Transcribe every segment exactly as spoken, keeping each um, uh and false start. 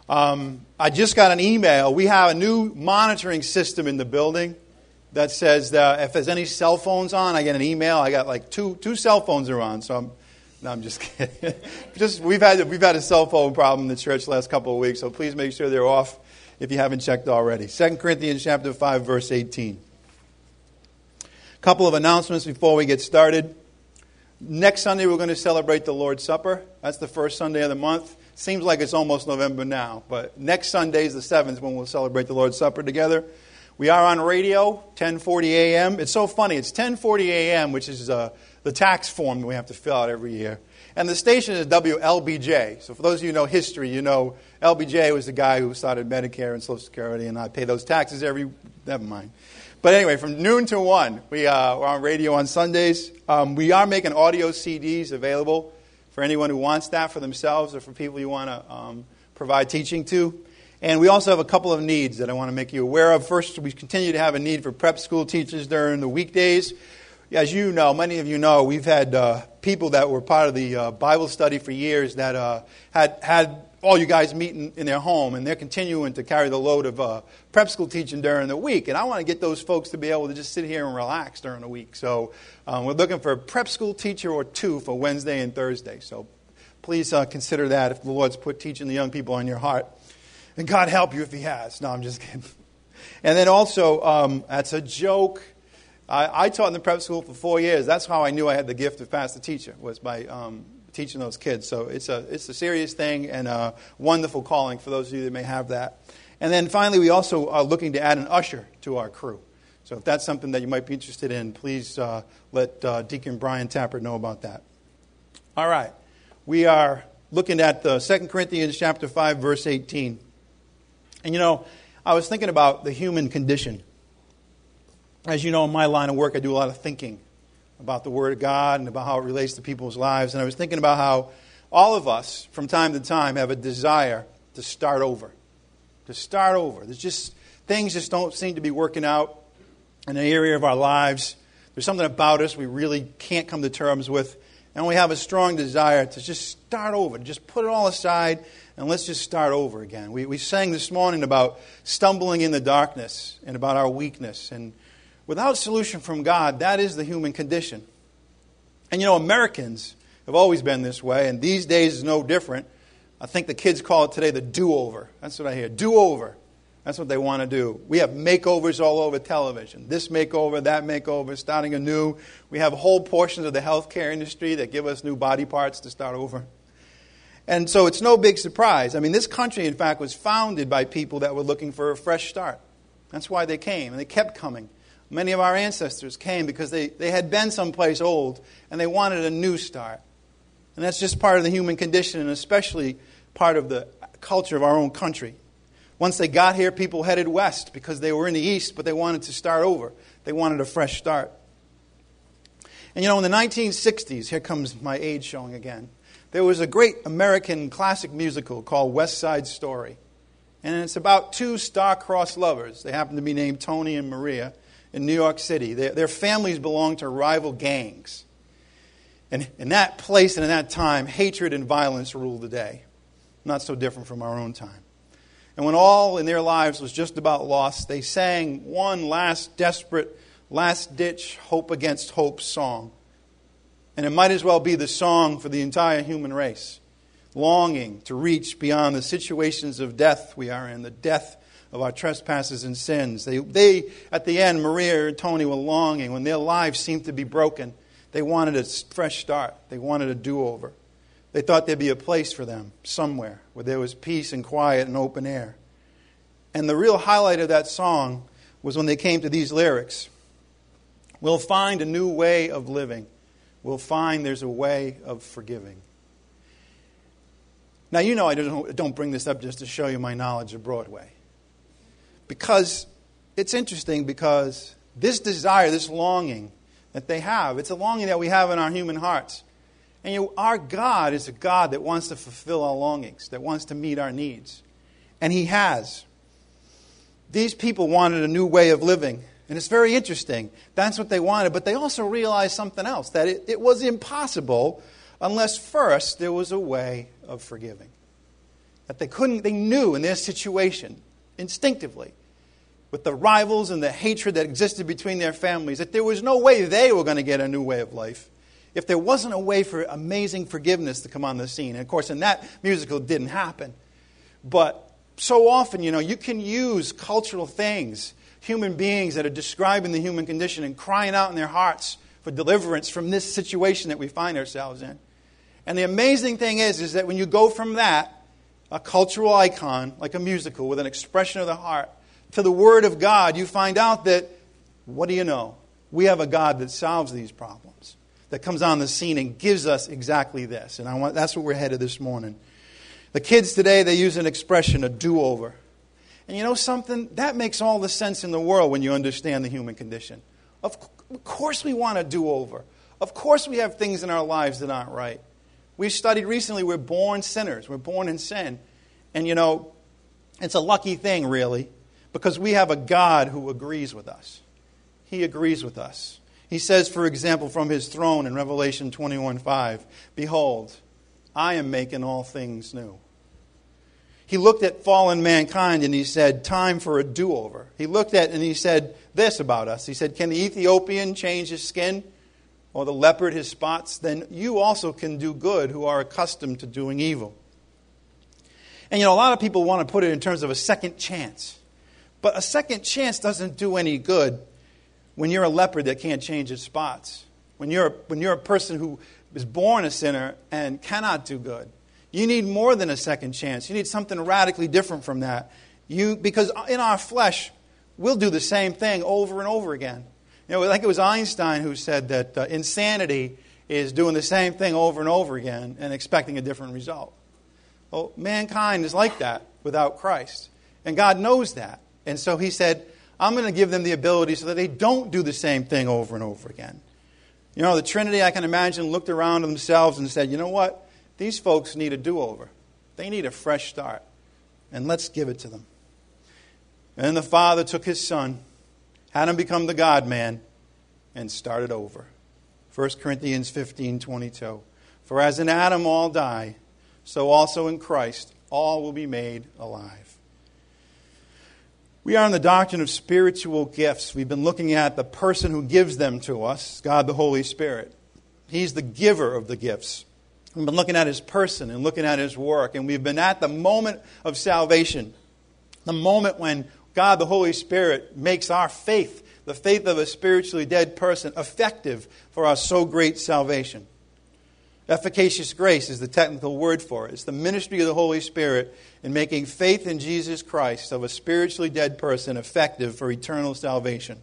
Um, I just got an email. We have a new monitoring system in the building that says that if there's any cell phones on, I get an email. I got like two two cell phones are on, so I'm no, I'm just kidding. just we've had we've had a cell phone problem in the church the last couple of weeks, so please make sure they're off if you haven't checked already. Second Corinthians chapter five, verse eighteen. A couple of announcements before we get started. Next Sunday we're going to celebrate the Lord's Supper. That's the first Sunday of the month. Seems like it's almost November now, but next Sunday is the seventh when we'll celebrate the Lord's Supper together. We are on radio, ten forty a.m. It's so funny. It's ten forty a.m., which is uh, the tax form that we have to fill out every year. And the station is W L B J. So for those of you who know history, you know L B J was the guy who started Medicare and Social Security, and I pay those taxes every... Never mind. But anyway, from noon to one, we, uh, we're on radio on Sundays. Um, we are making audio C Ds available for anyone who wants that for themselves or for people you want to um, provide teaching to. And we also have a couple of needs that I want to make you aware of. First, we continue to have a need for prep school teachers during the weekdays. As you know, many of you know, we've had uh, people that were part of the uh, Bible study for years that uh, had had all you guys meet in, in their home, and they're continuing to carry the load of uh, prep school teaching during the week. And I want to get those folks to be able to just sit here and relax during the week. So um, we're looking for a prep school teacher or two for Wednesday and Thursday. So please uh, consider that if the Lord's put teaching the young people on your heart. And God help you if He has. No, I'm just kidding. And then also, um, that's a joke. I, I taught in the prep school for four years. That's how I knew I had the gift of pastor teacher, was by um, teaching those kids. So it's a it's a serious thing and a wonderful calling for those of you that may have that. And then finally, we also are looking to add an usher to our crew. So if that's something that you might be interested in, please uh, let uh, Deacon Brian Tapper know about that. All right. We are looking at the Second Corinthians chapter five, verse eighteen. And you know, I was thinking about the human condition. As you know, in my line of work, I do a lot of thinking about the Word of God and about how it relates to people's lives. And I was thinking about how all of us, from time to time, have a desire to start over. To start over. There's just, things just don't seem to be working out in an area of our lives. There's something about us we really can't come to terms with. And we have a strong desire to just start over, to just put it all aside, and let's just start over again. We, we sang this morning about stumbling in the darkness and about our weakness. And without solution from God, that is the human condition. And you know, Americans have always been this way, and these days is no different. I think the kids call it today the do-over. That's what I hear. Do-over. That's what they want to do. We have makeovers all over television. This makeover, that makeover, starting anew. We have whole portions of the healthcare industry that give us new body parts to start over. And so it's no big surprise. I mean, this country, in fact, was founded by people that were looking for a fresh start. That's why they came, and they kept coming. Many of our ancestors came because they, they had been someplace old, and they wanted a new start. And that's just part of the human condition, and especially part of the culture of our own country. Once they got here, people headed west because they were in the east, but they wanted to start over. They wanted a fresh start. And you know, in the nineteen sixties, here comes my age showing again, there was a great American classic musical called West Side Story. And it's about two star-crossed lovers. They happen to be named Tony and Maria in New York City. Their, their families belonged to rival gangs. And in that place and in that time, hatred and violence ruled the day. Not so different from our own time. And when all in their lives was just about lost, they sang one last desperate, last-ditch, hope against hope song. And it might as well be the song for the entire human race, longing to reach beyond the situations of death we are in, the death of our trespasses and sins. They, they at the end, Maria and Tony were longing when their lives seemed to be broken. They wanted a fresh start. They wanted a do-over. They thought there'd be a place for them somewhere where there was peace and quiet and open air. And the real highlight of that song was when they came to these lyrics. We'll find a new way of living. We'll find there's a way of forgiving. Now, you know I don't, don't bring this up just to show you my knowledge of Broadway. Because it's interesting because this desire, this longing that they have, it's a longing that we have in our human hearts. And you know, our God is a God that wants to fulfill our longings, that wants to meet our needs. And He has. These people wanted a new way of living. And it's very interesting. That's what they wanted. But they also realized something else, that it, it was impossible unless first there was a way of forgiving. That they couldn't, they knew in their situation, instinctively, with the rivals and the hatred that existed between their families, that there was no way they were going to get a new way of life if there wasn't a way for amazing forgiveness to come on the scene. And of course, in that musical, it didn't happen. But so often, you know, you can use cultural things, human beings that are describing the human condition and crying out in their hearts for deliverance from this situation that we find ourselves in. And the amazing thing is, is that when you go from that, a cultural icon, like a musical with an expression of the heart, to the Word of God, you find out that, what do you know? We have a God that solves these problems, that comes on the scene and gives us exactly this. And I want, that's what we're headed this morning. The kids today, they use an expression, a do-over. And you know something? That makes all the sense in the world when you understand the human condition. Of, of course we want a do-over. Of course we have things in our lives that aren't right. We studied recently, we're born sinners. We're born in sin. And you know, it's a lucky thing, really, because we have a God who agrees with us. He agrees with us. He says, for example, from His throne in Revelation twenty-one five, "Behold, I am making all things new." He looked at fallen mankind and He said, time for a do-over. He looked at and He said this about us. He said, can the Ethiopian change his skin, or the leopard his spots? Then you also can do good who are accustomed to doing evil. And you know, a lot of people want to put it in terms of a second chance. But a second chance doesn't do any good when you're a leopard that can't change its spots. When you're, when you're a person who is born a sinner and cannot do good. You need more than a second chance. You need something radically different from that. You, because in our flesh, we'll do the same thing over and over again. You know, I think it was Einstein who said that uh, insanity is doing the same thing over and over again and expecting a different result. Well, mankind is like that without Christ. And God knows that. And so He said, I'm going to give them the ability so that they don't do the same thing over and over again. You know, the Trinity, I can imagine, looked around themselves and said, you know what? These folks need a do-over. They need a fresh start. And let's give it to them. And then the Father took His Son, had Him become the God-man, and started over. First Corinthians fifteen twenty-two. For as in Adam all die, so also in Christ all will be made alive. We are in the doctrine of spiritual gifts. We've been looking at the person who gives them to us, God the Holy Spirit. He's the giver of the gifts. We've been looking at His person and looking at His work. And we've been at the moment of salvation. The moment when God the Holy Spirit makes our faith, the faith of a spiritually dead person, effective for our so great salvation. Efficacious grace is the technical word for it. It's the ministry of the Holy Spirit in making faith in Jesus Christ of a spiritually dead person effective for eternal salvation.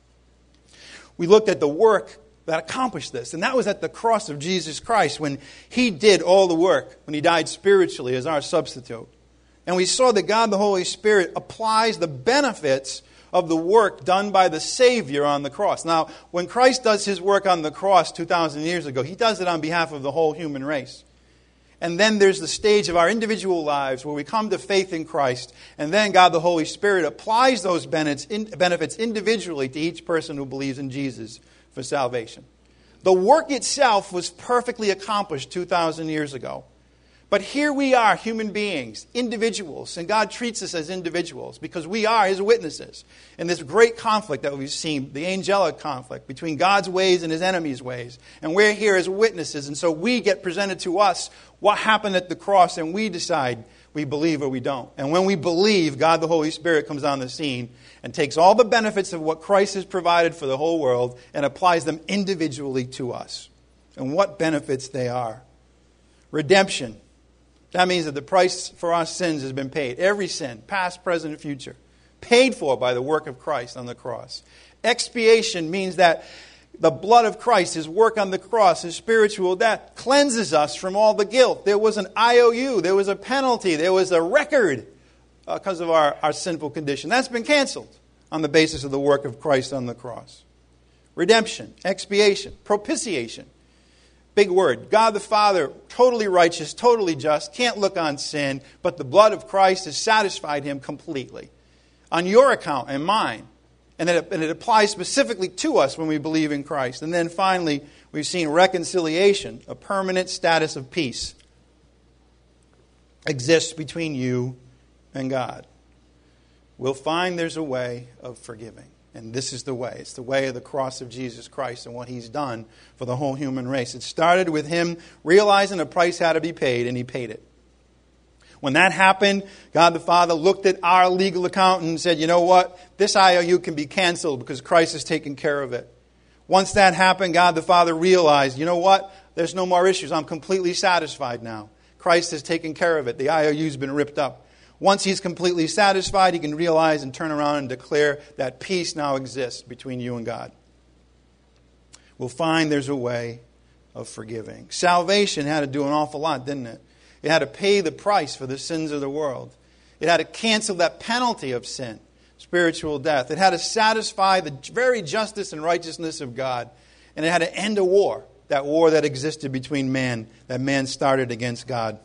We looked at the work that accomplished this, and that was at the cross of Jesus Christ when He did all the work, when He died spiritually as our substitute. And we saw that God the Holy Spirit applies the benefits of the work done by the Savior on the cross. Now, when Christ does His work on the cross two thousand years ago, He does it on behalf of the whole human race. And then there's the stage of our individual lives where we come to faith in Christ, and then God the Holy Spirit applies those benefits individually to each person who believes in Jesus for salvation. The work itself was perfectly accomplished two thousand years ago. But here we are, human beings, individuals, and God treats us as individuals because we are His witnesses in this great conflict that we've seen, the angelic conflict between God's ways and His enemies' ways. And we're here as witnesses, and so we get presented to us what happened at the cross, and we decide we believe or we don't. And when we believe, God the Holy Spirit comes on the scene and takes all the benefits of what Christ has provided for the whole world and applies them individually to us. And what benefits they are. Redemption. That means that the price for our sins has been paid. Every sin, past, present, and future. Paid for by the work of Christ on the cross. Expiation means that the blood of Christ, His work on the cross, His spiritual death, cleanses us from all the guilt. There was an I O U. There was a penalty. There was a record uh, because of our, our sinful condition. That's been canceled on the basis of the work of Christ on the cross. Redemption, expiation, propitiation. Big word. God the Father, totally righteous, totally just, can't look on sin, but the blood of Christ has satisfied Him completely. On your account and mine. And it, and it applies specifically to us when we believe in Christ. And then finally, we've seen reconciliation, a permanent status of peace. exists between you and God. We'll find there's a way of forgiving. And this is the way. It's the way of the cross of Jesus Christ and what He's done for the whole human race. It started with Him realizing a price had to be paid, and He paid it. When that happened, God the Father looked at our legal accountant and said, you know what? This I O U can be canceled because Christ has taken care of it. Once that happened, God the Father realized, you know what? There's no more issues. I'm completely satisfied now. Christ has taken care of it. The I O U's been ripped up. Once He's completely satisfied, He can realize and turn around and declare that peace now exists between you and God. We'll find there's a way of forgiving. Salvation had to do an awful lot, didn't it? It had to pay the price for the sins of the world. It had to cancel that penalty of sin, spiritual death. It had to satisfy the very justice and righteousness of God. And it had to end a war, that war that existed between man, that man started against God.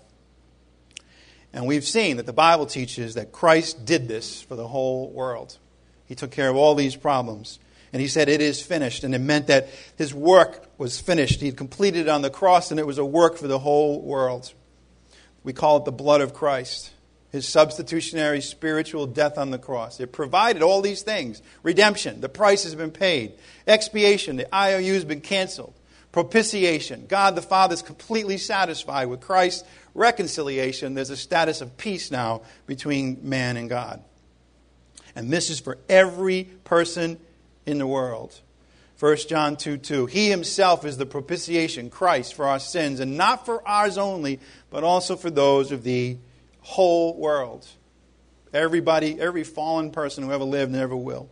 And we've seen that the Bible teaches that Christ did this for the whole world. He took care of all these problems. And He said, it is finished. And it meant that His work was finished. He had completed it on the cross, and it was a work for the whole world. We call it the blood of Christ. His substitutionary spiritual death on the cross. It provided all these things. Redemption, the price has been paid. Expiation, the I O U has been canceled. Propitiation, God the Father is completely satisfied with Christ. Reconciliation, there's a status of peace now between man and God. And this is for every person in the world. First John two two, He Himself is the propitiation, Christ, for our sins, and not for ours only, but also for those of the whole world. Everybody, every fallen person who ever lived and ever will.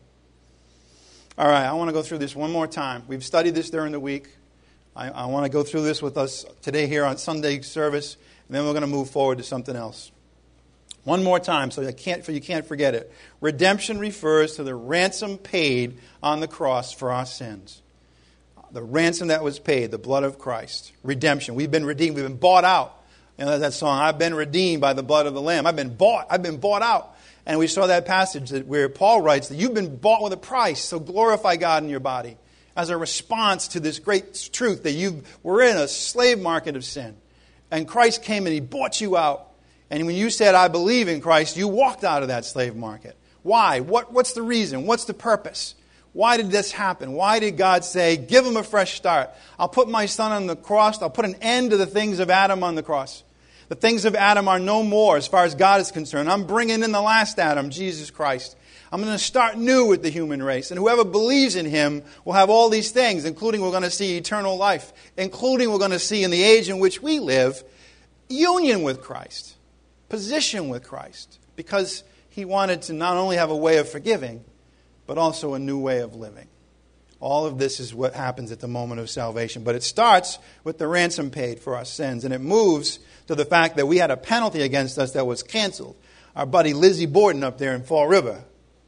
All right, I want to go through this one more time. We've studied this during the week. I, I want to go through this with us today here on Sunday service. And then we're going to move forward to something else. One more time, so you can't, you can't forget it. Redemption refers to the ransom paid on the cross for our sins. The ransom that was paid, the blood of Christ. Redemption. We've been redeemed. We've been bought out. You know that song, I've been redeemed by the blood of the Lamb. I've been bought. I've been bought out. And we saw that passage that where Paul writes that you've been bought with a price, so glorify God in your body as a response to this great truth that you were in a slave market of sin. And Christ came and He bought you out. And when you said, I believe in Christ, you walked out of that slave market. Why? What, what's the reason? What's the purpose? Why did this happen? Why did God say, give him a fresh start? I'll put my son on the cross. I'll put an end to the things of Adam on the cross. The things of Adam are no more as far as God is concerned. I'm bringing in the last Adam, Jesus Christ. I'm going to start new with the human race. And whoever believes in Him will have all these things, including we're going to see eternal life, including we're going to see in the age in which we live, union with Christ, position with Christ, because He wanted to not only have a way of forgiving, but also a new way of living. All of this is what happens at the moment of salvation. But it starts with the ransom paid for our sins, and it moves to the fact that we had a penalty against us that was canceled. Our buddy Lizzie Borden up there in Fall River,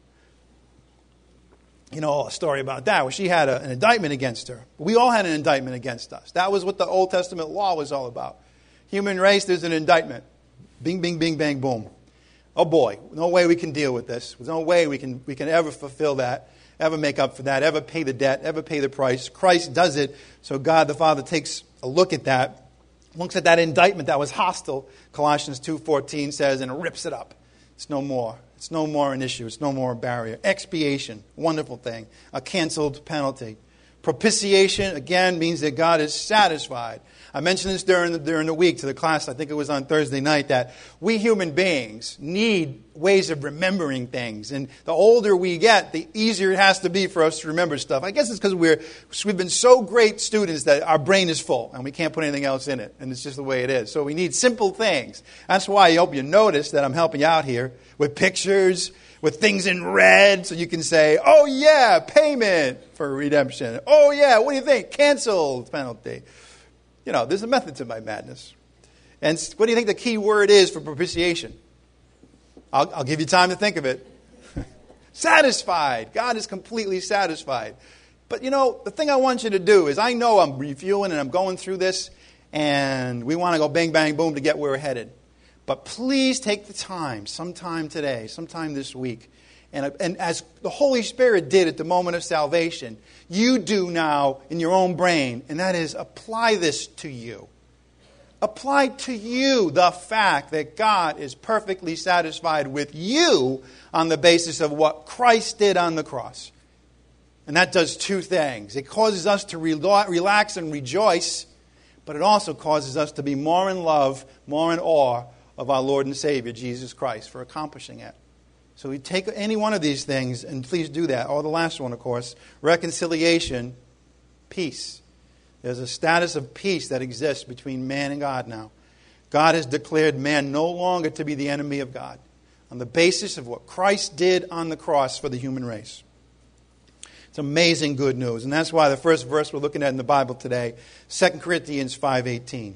you know, a story about that, where she had a, an indictment against her. We all had an indictment against us. That was what the Old Testament law was all about. Human race, there's an indictment. Bing, bing, bing, bang, boom. Oh boy, no way we can deal with this. There's no way we can we can ever fulfill that, ever make up for that, ever pay the debt, ever pay the price. Christ does it, so God the Father takes a look at that, looks at that indictment that was hostile, Colossians two fourteen says, and rips it up. It's no more. It's no more an issue. It's no more a barrier. Expiation, wonderful thing. A canceled penalty. Propitiation, again, means that God is satisfied. I mentioned this during the, during the week to the class, I think it was on Thursday night, that we human beings need ways of remembering things. And the older we get, the easier it has to be for us to remember stuff. I guess it's because we're, we've been so great students that our brain is full and we can't put anything else in it. And it's just the way it is. So we need simple things. That's why I hope you notice that I'm helping you out here with pictures, with things in red, so you can say, oh yeah, payment for redemption. Oh yeah, what do you think? Canceled penalty. You know, there's a method to my madness. And what do you think the key word is for propitiation? I'll, I'll give you time to think of it. Satisfied. God is completely satisfied. But you know, the thing I want you to do is, I know I'm reviewing and I'm going through this, and we want to go bang, bang, boom to get where we're headed. But please take the time, sometime today, sometime this week, and, and as the Holy Spirit did at the moment of salvation, you do now in your own brain, and that is apply this to you. applied to you the fact that God is perfectly satisfied with you on the basis of what Christ did on the cross. And that does two things. It causes us to relax and rejoice, but it also causes us to be more in love, more in awe of our Lord and Savior, Jesus Christ, for accomplishing it. So we take any one of these things, and please do that. Or the last one, of course, reconciliation, peace. There's a status of peace that exists between man and God now. God has declared man no longer to be the enemy of God on the basis of what Christ did on the cross for the human race. It's amazing good news. And that's why the first verse we're looking at in the Bible today, Second Corinthians five eighteen.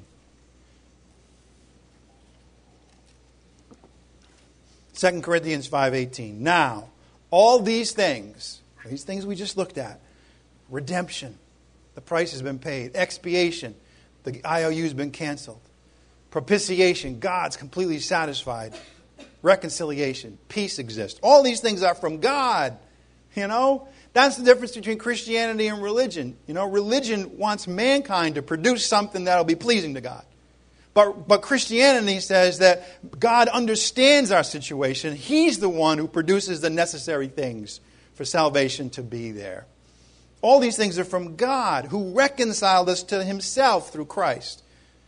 Second Corinthians five eighteen. Now, all these things, these things we just looked at, redemption, the price has been paid, expiation, the I O U has been canceled, propitiation, God's completely satisfied, reconciliation, peace exists. All these things are from God, you know. That's the difference between Christianity and religion. You know, religion wants mankind to produce something that will be pleasing to God. But, but Christianity says that God understands our situation. He's the one who produces the necessary things for salvation to be there. All these things are from God, who reconciled us to Himself through Christ.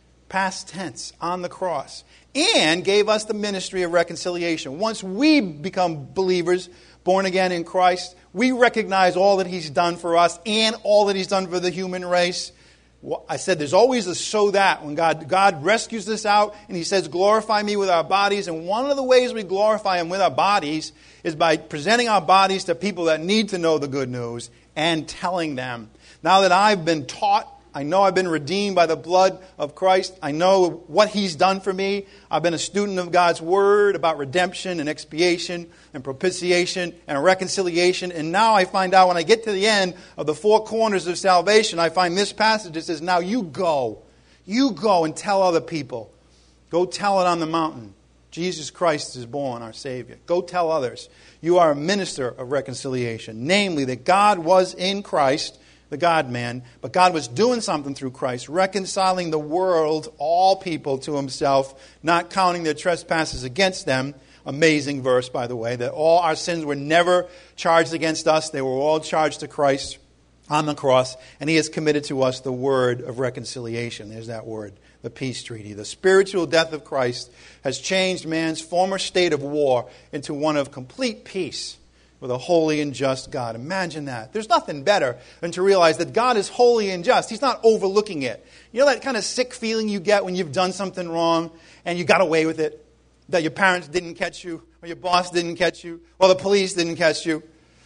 Past tense, on the cross. And gave us the ministry of reconciliation. Once we become believers, born again in Christ, we recognize all that He's done for us and all that He's done for the human race. I said there's always a so that when God, God rescues us out and He says, glorify me with our bodies. And one of the ways we glorify Him with our bodies is by presenting our bodies to people that need to know the good news and telling them. Now that I've been taught, I know I've been redeemed by the blood of Christ. I know what He's done for me. I've been a student of God's Word about redemption and expiation and propitiation and reconciliation. And now I find out when I get to the end of the four corners of salvation, I find this passage that says, now you go. You go and tell other people. Go tell it on the mountain. Jesus Christ is born, our Savior. Go tell others. You are a minister of reconciliation. Namely, that God was in Christ, the God-man, but God was doing something through Christ, reconciling the world, all people, to Himself, not counting their trespasses against them. Amazing verse, by the way, that all our sins were never charged against us. They were all charged to Christ on the cross, and He has committed to us the word of reconciliation. There's that word, the peace treaty. The spiritual death of Christ has changed man's former state of war into one of complete peace with a holy and just God. Imagine that. There's nothing better than to realize that God is holy and just. He's not overlooking it. You know that kind of sick feeling you get when you've done something wrong and you got away with it? That your parents didn't catch you, or your boss didn't catch you, or the police didn't catch you,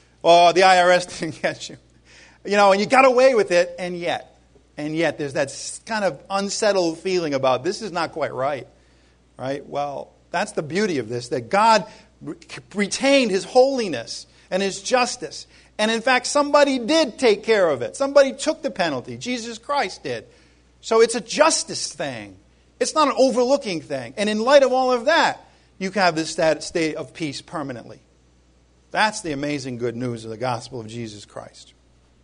or the I R S didn't catch you. You know, and you got away with it, and yet, and yet there's that kind of unsettled feeling about this is not quite right. Right? Well, that's the beauty of this, that God retained His holiness and His justice. And in fact, somebody did take care of it. Somebody took the penalty. Jesus Christ did. So it's a justice thing. It's not an overlooking thing. And in light of all of that, you can have this state of peace permanently. That's the amazing good news of the gospel of Jesus Christ.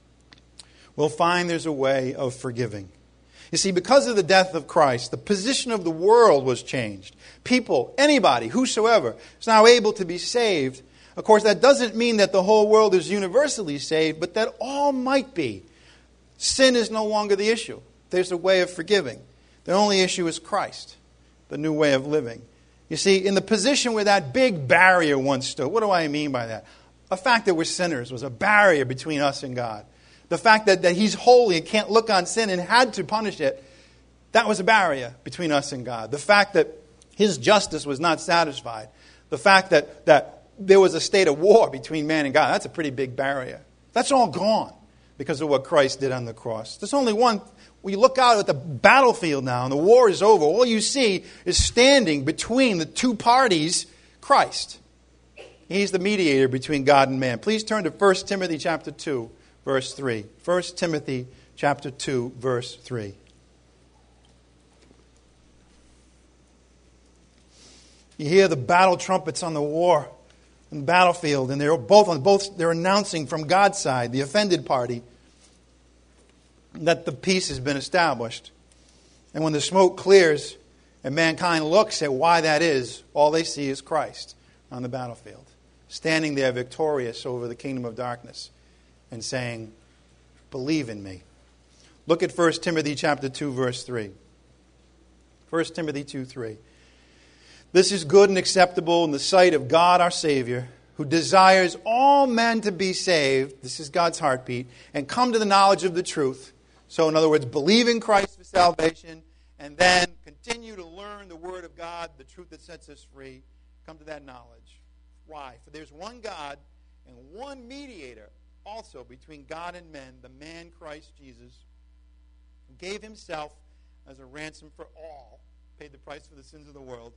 We'll find there's a way of forgiving. You see, because of the death of Christ, the position of the world was changed. People, anybody, whosoever, is now able to be saved. Of course, that doesn't mean that the whole world is universally saved, but that all might be. Sin is no longer the issue. There's a way of forgiving. The only issue is Christ, the new way of living. You see, in the position where that big barrier once stood, what do I mean by that? The fact that we're sinners was a barrier between us and God. The fact that, that He's holy and can't look on sin and had to punish it, that was a barrier between us and God. The fact that His justice was not satisfied. The fact that, that there was a state of war between man and God, that's a pretty big barrier. That's all gone because of what Christ did on the cross. There's only one. When you look out at the battlefield now and the war is over, all you see is standing between the two parties, Christ. He's the mediator between God and man. Please turn to First Timothy chapter two. Verse three. First Timothy chapter two, verse three. You hear the battle trumpets on the war, on the battlefield, and they're both on both. They're announcing from God's side, the offended party, that the peace has been established. And when the smoke clears and mankind looks at why that is, all they see is Christ on the battlefield, standing there victorious over the kingdom of darkness and saying, believe in me. Look at First Timothy chapter two, verse three. First Timothy two, three. This is good and acceptable in the sight of God our Savior, who desires all men to be saved, this is God's heartbeat, and come to the knowledge of the truth. So in other words, believe in Christ for salvation, and then continue to learn the Word of God, the truth that sets us free. Come to that knowledge. Why? For there's one God and one mediator also between God and men, the man Christ Jesus, who gave himself as a ransom for all, paid the price for the sins of the world,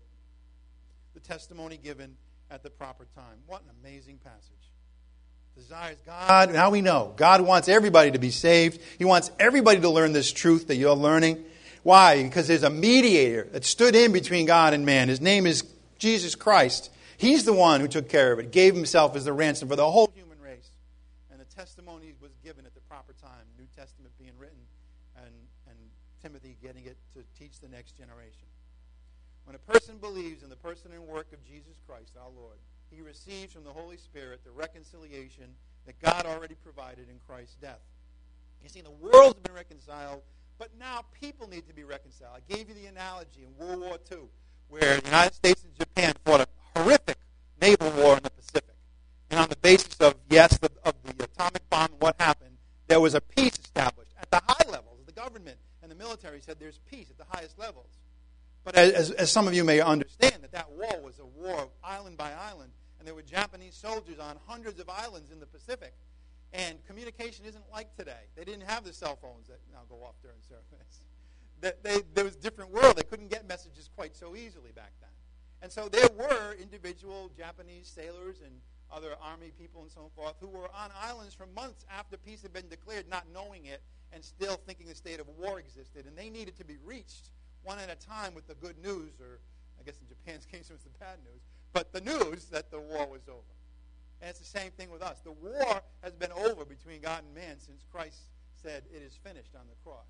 the testimony given at the proper time. What an amazing passage. Desires God. Now we know. God wants everybody to be saved. He wants everybody to learn this truth that you're learning. Why? Because there's a mediator that stood in between God and man. His name is Jesus Christ. He's the one who took care of it, gave himself as the ransom for the whole human race. And the testimony was given at the proper time. New Testament being written and, and Timothy getting it to teach the next generation. When a person believes in the person and work of Jesus Christ, our Lord, he receives from the Holy Spirit the reconciliation that God already provided in Christ's death. You see, the world's been reconciled, but now people need to be reconciled. I gave you the analogy in World War Two, where the United States and Japan fought a horrific naval war in the Pacific. And on the basis of, yes, the, of the atomic bomb and what happened, there was a peace established at the high levels. The government and the military said there's peace at the highest levels. But as, as some of you may understand, that that war was a war island by island, and there were Japanese soldiers on hundreds of islands in the Pacific, and communication isn't like today. They didn't have the cell phones that now go off during service. That they, there was a different world. They couldn't get messages quite so easily back then. And so there were individual Japanese sailors and other army people and so forth who were on islands for months after peace had been declared, not knowing it, and still thinking the state of war existed, and they needed to be reached one at a time with the good news, or I guess in Japan's case it was the bad news, but the news that the war was over. And it's the same thing with us. The war has been over between God and man since Christ said it is finished on the cross.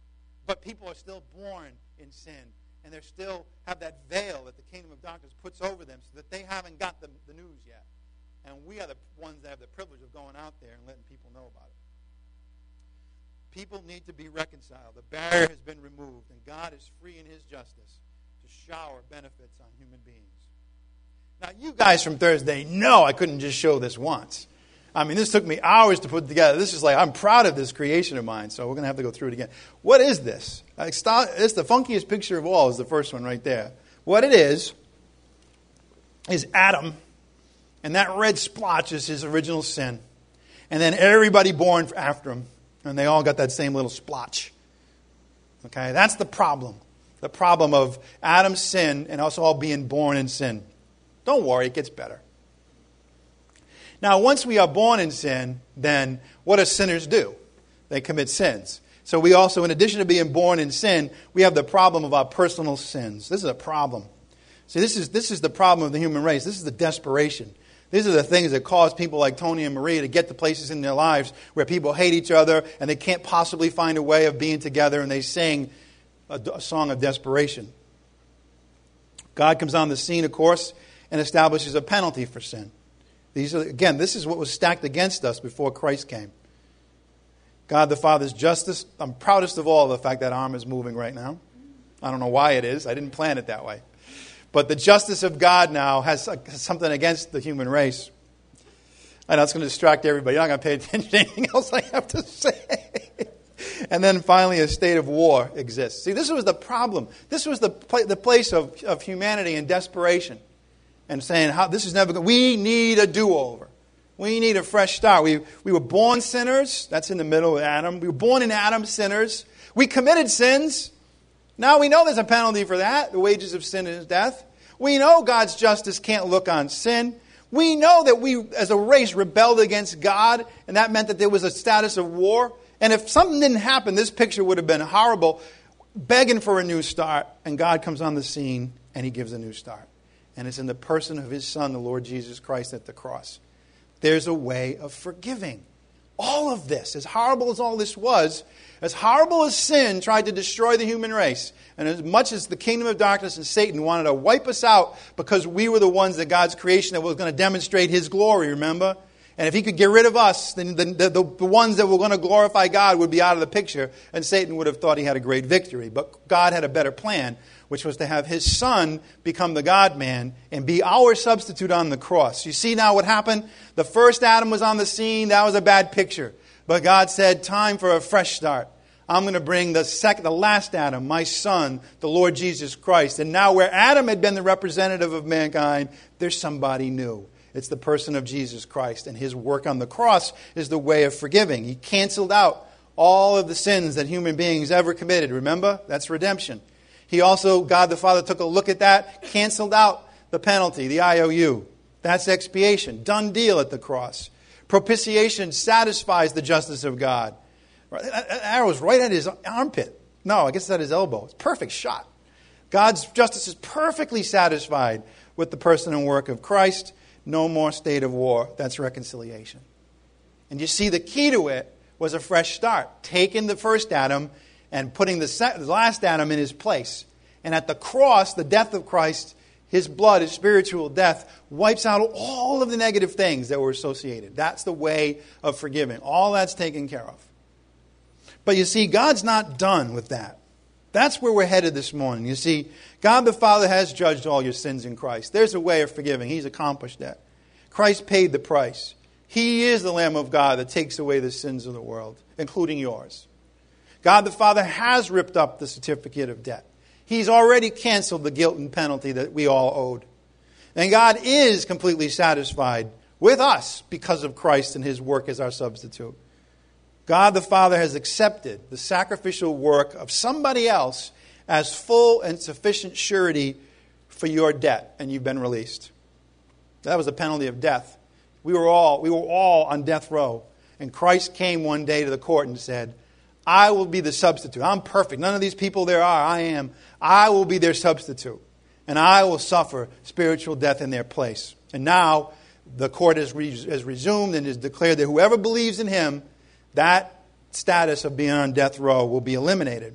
But people are still born in sin, and they still have that veil that the kingdom of darkness puts over them so that they haven't got the, the news yet. And we are the ones that have the privilege of going out there and letting people know about it. People need to be reconciled. The barrier has been removed, and God is free in his justice to shower benefits on human beings. Now, you guys from Thursday know I couldn't just show this once. I mean, this took me hours to put together. This is like, I'm proud of this creation of mine, so we're going to have to go through it again. What is this? It's the funkiest picture of all is the first one right there. What it is, is Adam, and that red splotch is his original sin. And then everybody born after him. And they all got that same little splotch. Okay, that's the problem. The problem of Adam's sin and us all being born in sin. Don't worry, it gets better. Now, once we are born in sin, then what do sinners do? They commit sins. So we also, in addition to being born in sin, we have the problem of our personal sins. This is a problem. See, this is this is the problem of the human race. This is the desperation. These are the things that cause people like Tony and Maria to get to places in their lives where people hate each other and they can't possibly find a way of being together, and they sing a, a song of desperation. God comes on the scene, of course, and establishes a penalty for sin. These are, again, this is what was stacked against us before Christ came. God the Father's justice. I'm proudest of all of the fact that arm is moving right now. I don't know why it is. I didn't plan it that way. But the justice of God now has something against the human race. I know it's going to distract everybody. You're not going to pay attention to anything else I have to say. And then finally, a state of war exists. See, this was the problem. This was the pla- the place of, of humanity in desperation. And saying, how this is never going. We need a do-over. We need a fresh start. We, we were born sinners. That's in the middle of Adam. We were born in Adam, sinners. We committed sins. Now we know there's a penalty for that. The wages of sin is death. We know God's justice can't look on sin. We know that we, as a race, rebelled against God, and that meant that there was a status of war. And if something didn't happen, this picture would have been horrible, begging for a new start. And God comes on the scene, and he gives a new start. And it's in the person of his Son, the Lord Jesus Christ, at the cross. There's a way of forgiving. All of this, as horrible as all this was, As horrible as sin tried to destroy the human race, and as much as the kingdom of darkness and Satan wanted to wipe us out because we were the ones that God's creation that was going to demonstrate His glory, remember? And if He could get rid of us, then the, the, the, the ones that were going to glorify God would be out of the picture, and Satan would have thought he had a great victory. But God had a better plan, which was to have His Son become the God-man and be our substitute on the cross. You see now what happened? The first Adam was on the scene. That was a bad picture. But God said, time for a fresh start. I'm going to bring the second, the last Adam, my Son, the Lord Jesus Christ. And now where Adam had been the representative of mankind, there's somebody new. It's the person of Jesus Christ. And His work on the cross is the way of forgiving. He canceled out all of the sins that human beings ever committed. Remember? That's redemption. He also, God the Father, took a look at that, canceled out the penalty, the I O U. That's expiation. Done deal at the cross. Propitiation satisfies the justice of God. That arrow's right at His armpit. No, I guess it's at His elbow. It's a perfect shot. God's justice is perfectly satisfied with the person and work of Christ. No more state of war. That's reconciliation. And you see, the key to it was a fresh start. Taking the first Adam and putting the last Adam in his place. And at the cross, the death of Christ, His blood, His spiritual death, wipes out all of the negative things that were associated. That's the way of forgiving. All that's taken care of. But you see, God's not done with that. That's where we're headed this morning. You see, God the Father has judged all your sins in Christ. There's a way of forgiving. He's accomplished that. Christ paid the price. He is the Lamb of God that takes away the sins of the world, including yours. God the Father has ripped up the certificate of debt. He's already canceled the guilt and penalty that we all owed. And God is completely satisfied with us because of Christ and His work as our substitute. God the Father has accepted the sacrificial work of somebody else as full and sufficient surety for your debt, and you've been released. That was the penalty of death. We were all we were all on death row, and Christ came one day to the court and said, I will be the substitute. I'm perfect. None of these people there are. I am. I will be their substitute, and I will suffer spiritual death in their place. And now the court has, re- has resumed and has declared that whoever believes in Him, that status of being on death row will be eliminated.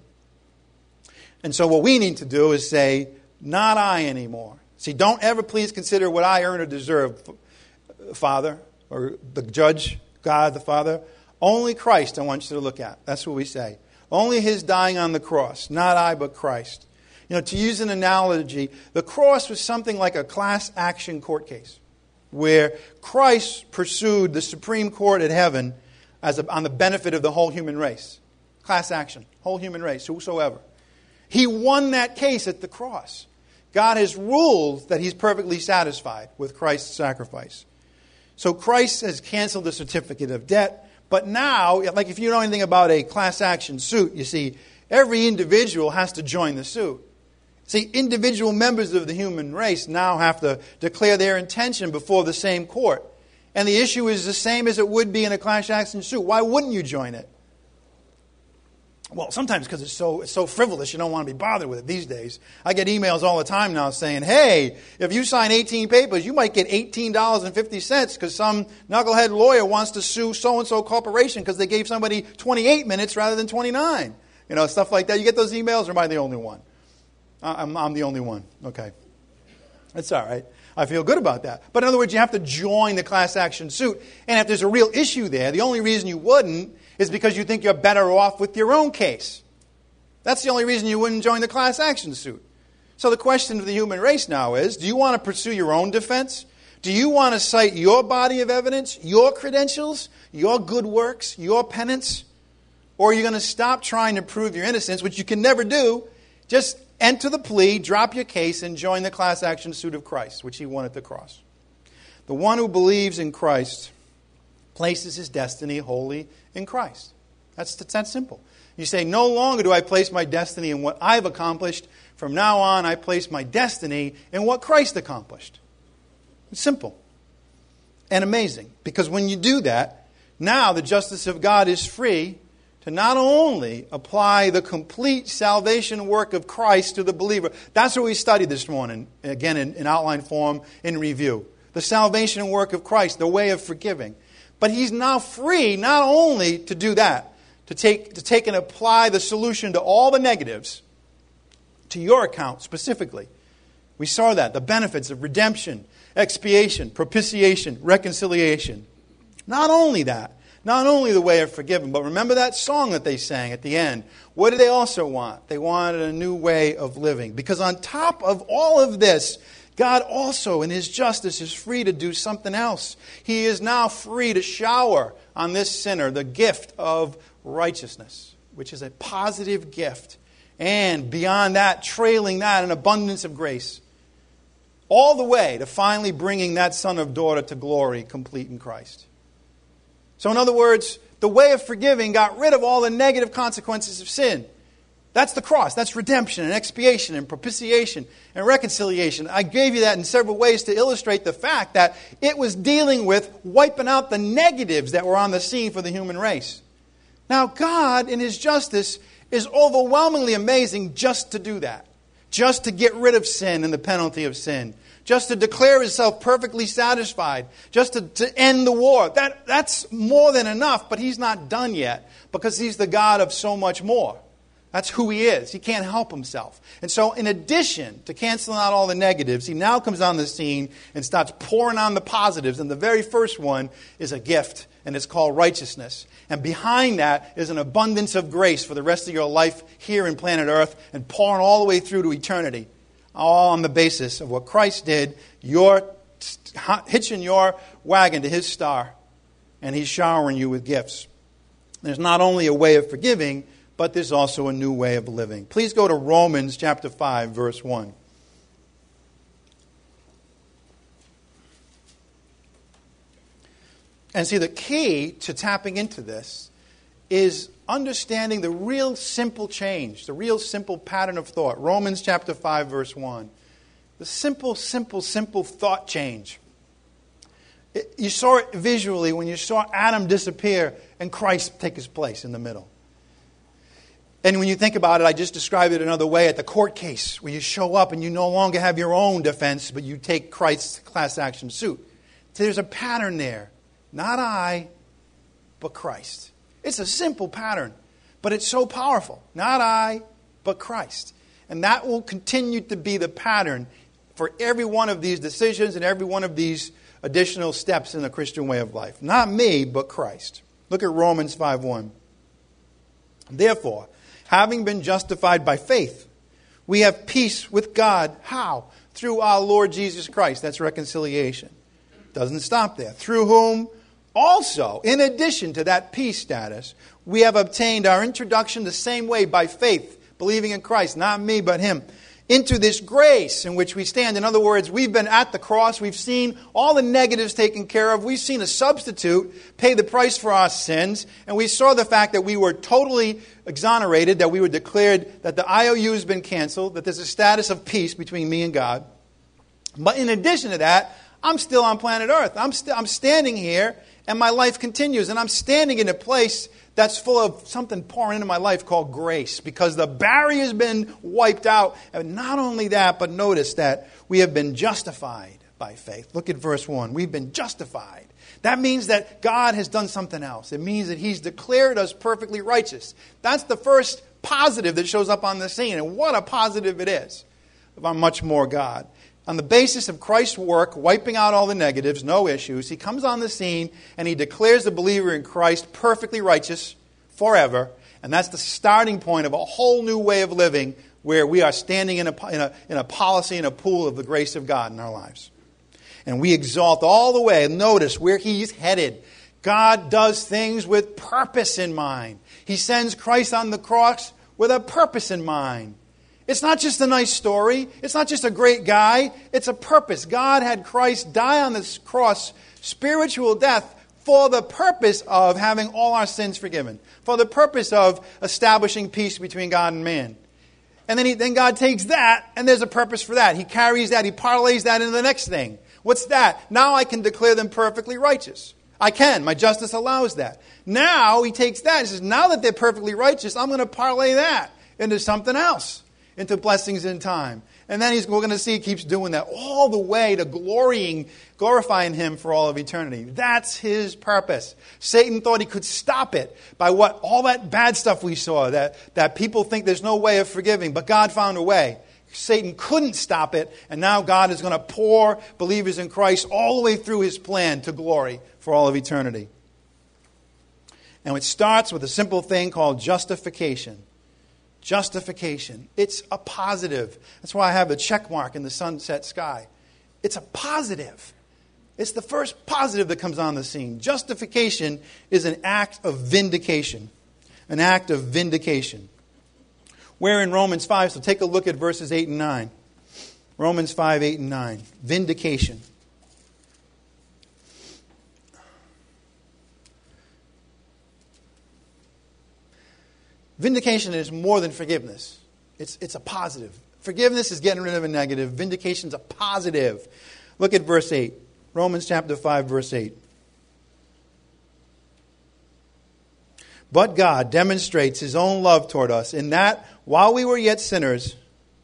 And so what we need to do is say, not I anymore. See, don't ever please consider what I earn or deserve, Father, or the judge, God the Father. Only Christ I want you to look at. That's what we say. Only His dying on the cross. Not I, but Christ. You know, to use an analogy, the cross was something like a class action court case, where Christ pursued the Supreme Court at heaven as a, on the benefit of the whole human race. Class action. Whole human race. Whosoever. He won that case at the cross. God has ruled that He's perfectly satisfied with Christ's sacrifice. So Christ has canceled the certificate of debt. But now, like if you know anything about a class action suit, you see, every individual has to join the suit. See, individual members of the human race now have to declare their intention before the same court. And the issue is the same as it would be in a class action suit. Why wouldn't you join it? Well, sometimes because it's so it's so frivolous, you don't want to be bothered with it these days. I get emails all the time now saying, hey, if you sign eighteen papers, you might get eighteen dollars and fifty cents because some knucklehead lawyer wants to sue so-and-so corporation because they gave somebody twenty-eight minutes rather than twenty-nine. You know, stuff like that. You get those emails, or am I the only one? I'm, I'm the only one. Okay. That's all right. I feel good about that. But in other words, you have to join the class action suit. And if there's a real issue there, the only reason you wouldn't is because you think you're better off with your own case. That's the only reason you wouldn't join the class action suit. So the question of the human race now is, do you want to pursue your own defense? Do you want to cite your body of evidence, your credentials, your good works, your penance? Or are you going to stop trying to prove your innocence, which you can never do? Just enter the plea, drop your case, and join the class action suit of Christ, which He won at the cross. The one who believes in Christ places his destiny wholly in Christ. That's, that's that simple. You say, no longer do I place my destiny in what I've accomplished. From now on, I place my destiny in what Christ accomplished. It's simple and amazing. Because when you do that, now the justice of God is free to not only apply the complete salvation work of Christ to the believer. That's what we studied this morning, again in, in outline form, in review. The salvation work of Christ, the way of forgiving. But He's now free not only to do that, to take, to take and apply the solution to all the negatives to your account specifically. We saw that, the benefits of redemption, expiation, propitiation, reconciliation. Not only that, not only the way of forgiving, but remember that song that they sang at the end. What did they also want? They wanted a new way of living. Because on top of all of this, God also, in His justice, is free to do something else. He is now free to shower on this sinner the gift of righteousness, which is a positive gift. And beyond that, trailing that, an abundance of grace. All the way to finally bringing that son or daughter to glory, complete in Christ. So in other words, the way of forgiving got rid of all the negative consequences of sin. That's the cross. That's redemption and expiation and propitiation and reconciliation. I gave you that in several ways to illustrate the fact that it was dealing with wiping out the negatives that were on the scene for the human race. Now, God, in His justice, is overwhelmingly amazing just to do that. Just to get rid of sin and the penalty of sin. Just to declare Himself perfectly satisfied. Just to, to end the war. That, that's more than enough, but He's not done yet. Because He's the God of so much more. That's who He is. He can't help Himself. And so in addition to canceling out all the negatives, He now comes on the scene and starts pouring on the positives. And the very first one is a gift. And it's called righteousness. And behind that is an abundance of grace for the rest of your life here in planet Earth and pouring all the way through to eternity. All on the basis of what Christ did. You're hitching your wagon to His star. And He's showering you with gifts. There's not only a way of forgiving, but there's also a new way of living. Please go to Romans chapter five, verse one. And see, the key to tapping into this is understanding the real simple change, the real simple pattern of thought. Romans chapter five, verse one. The simple, simple, simple thought change. It, you saw it visually when you saw Adam disappear and Christ take His place in the middle. And when you think about it, I just described it another way at the court case, where you show up and you no longer have your own defense, but you take Christ's class action suit. So there's a pattern there. Not I, but Christ. It's a simple pattern, but it's so powerful. Not I, but Christ. And that will continue to be the pattern for every one of these decisions and every one of these additional steps in the Christian way of life. Not me, but Christ. Look at Romans five one. Therefore, having been justified by faith, we have peace with God. How? Through our Lord Jesus Christ. That's reconciliation. Doesn't stop there. Through whom also, in addition to that peace status, we have obtained our introduction the same way by faith, believing in Christ, not me, but Him, into this grace in which we stand. In other words, we've been at the cross. We've seen all the negatives taken care of. We've seen a substitute pay the price for our sins. And we saw the fact that we were totally exonerated, that we were declared that the I O U has been canceled, that there's a status of peace between me and God. But in addition to that, I'm still on planet Earth. I'm, st- I'm standing here, and my life continues. And I'm standing in a place that's full of something pouring into my life called grace, because the barrier's been wiped out. And not only that, but notice that we have been justified by faith. Look at verse one. We've been justified. That means that God has done something else. It means that He's declared us perfectly righteous. That's the first positive that shows up on the scene. And what a positive it is. About much more God. On the basis of Christ's work, wiping out all the negatives, no issues, He comes on the scene and He declares the believer in Christ perfectly righteous forever. And that's the starting point of a whole new way of living, where we are standing in a, in a, in a policy, in a pool of the grace of God in our lives. And we exalt all the way. Notice where He's headed. God does things with purpose in mind. He sends Christ on the cross with a purpose in mind. It's not just a nice story. It's not just a great guy. It's a purpose. God had Christ die on this cross, spiritual death, for the purpose of having all our sins forgiven. For the purpose of establishing peace between God and man. And then, he, then God takes that, and there's a purpose for that. He carries that, He parlays that into the next thing. What's that? Now I can declare them perfectly righteous. I can. My justice allows that. Now He takes that. He says, now that they're perfectly righteous, I'm going to parlay that into something else. Into blessings in time. And then he's, we're going to see he keeps doing that all the way to glorying, glorifying him for all of eternity. That's his purpose. Satan thought he could stop it by what all that bad stuff we saw, that, that people think there's no way of forgiving, but God found a way. Satan couldn't stop it, and now God is going to pour believers in Christ all the way through his plan to glory for all of eternity. And it starts with a simple thing called justification. Justification. It's a positive. That's why I have a check mark in the sunset sky. It's a positive. It's the first positive that comes on the scene. Justification is an act of vindication. An act of vindication. Where in Romans five, so take a look at verses eight and nine. Romans five, eight and nine. Vindication. Vindication is more than forgiveness. It's, it's a positive. Forgiveness is getting rid of a negative. Vindication is a positive. Look at verse eight. Romans chapter five, verse eight. But God demonstrates his own love toward us in that while we were yet sinners,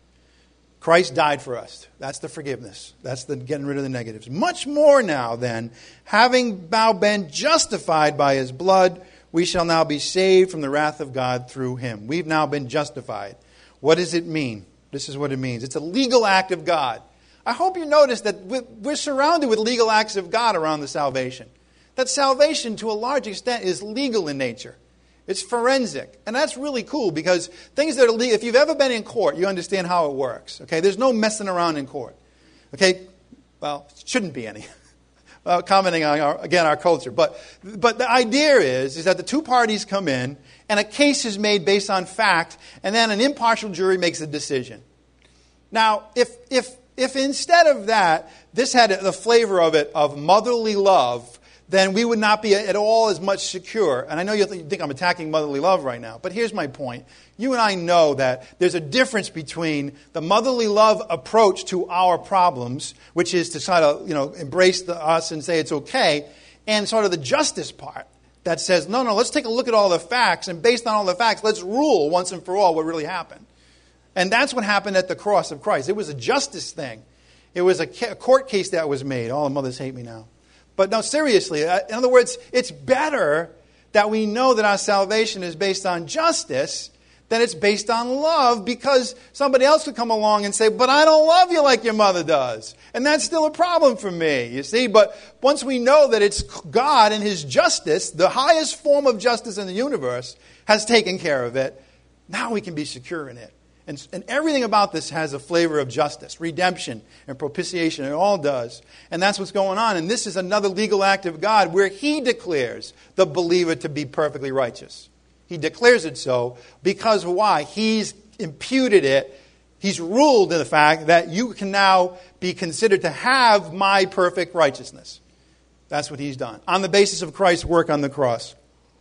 Christ died for us. That's the forgiveness. That's the getting rid of the negatives. Much more now then, having now been justified by his blood, we shall now be saved from the wrath of God through him. We've now been justified. What does it mean? This is what it means. It's a legal act of God. I hope you notice that we're surrounded with legal acts of God around the salvation. That salvation, to a large extent, is legal in nature. It's forensic. And that's really cool because things that are legal, if you've ever been in court, you understand how it works. Okay, there's no messing around in court. Okay, well, shouldn't be any. Uh, commenting on, our, again, our culture. But but the idea is, is that the two parties come in, and a case is made based on fact, and then an impartial jury makes a decision. Now, if if if instead of that, this had the flavor of it, of motherly love, then we would not be at all as much secure. And I know you think I'm attacking motherly love right now, but here's my point. You and I know that there's a difference between the motherly love approach to our problems, which is to sort of, you know, embrace the, us and say it's okay, and sort of the justice part that says, no, no, let's take a look at all the facts, and based on all the facts, let's rule once and for all what really happened. And that's what happened at the cross of Christ. It was a justice thing. It was a court case that was made. All the mothers hate me now. But no, seriously, in other words, it's better that we know that our salvation is based on justice than it's based on love, because somebody else could come along and say, but I don't love you like your mother does. And that's still a problem for me, you see. But once we know that it's God and his justice, the highest form of justice in the universe, has taken care of it, now we can be secure in it. And, and everything about this has a flavor of justice, redemption, and propitiation. It all does. And that's what's going on. And this is another legal act of God where he declares the believer to be perfectly righteous. He declares it so because why? He's imputed it. He's ruled in the fact that you can now be considered to have my perfect righteousness. That's what he's done. On the basis of Christ's work on the cross.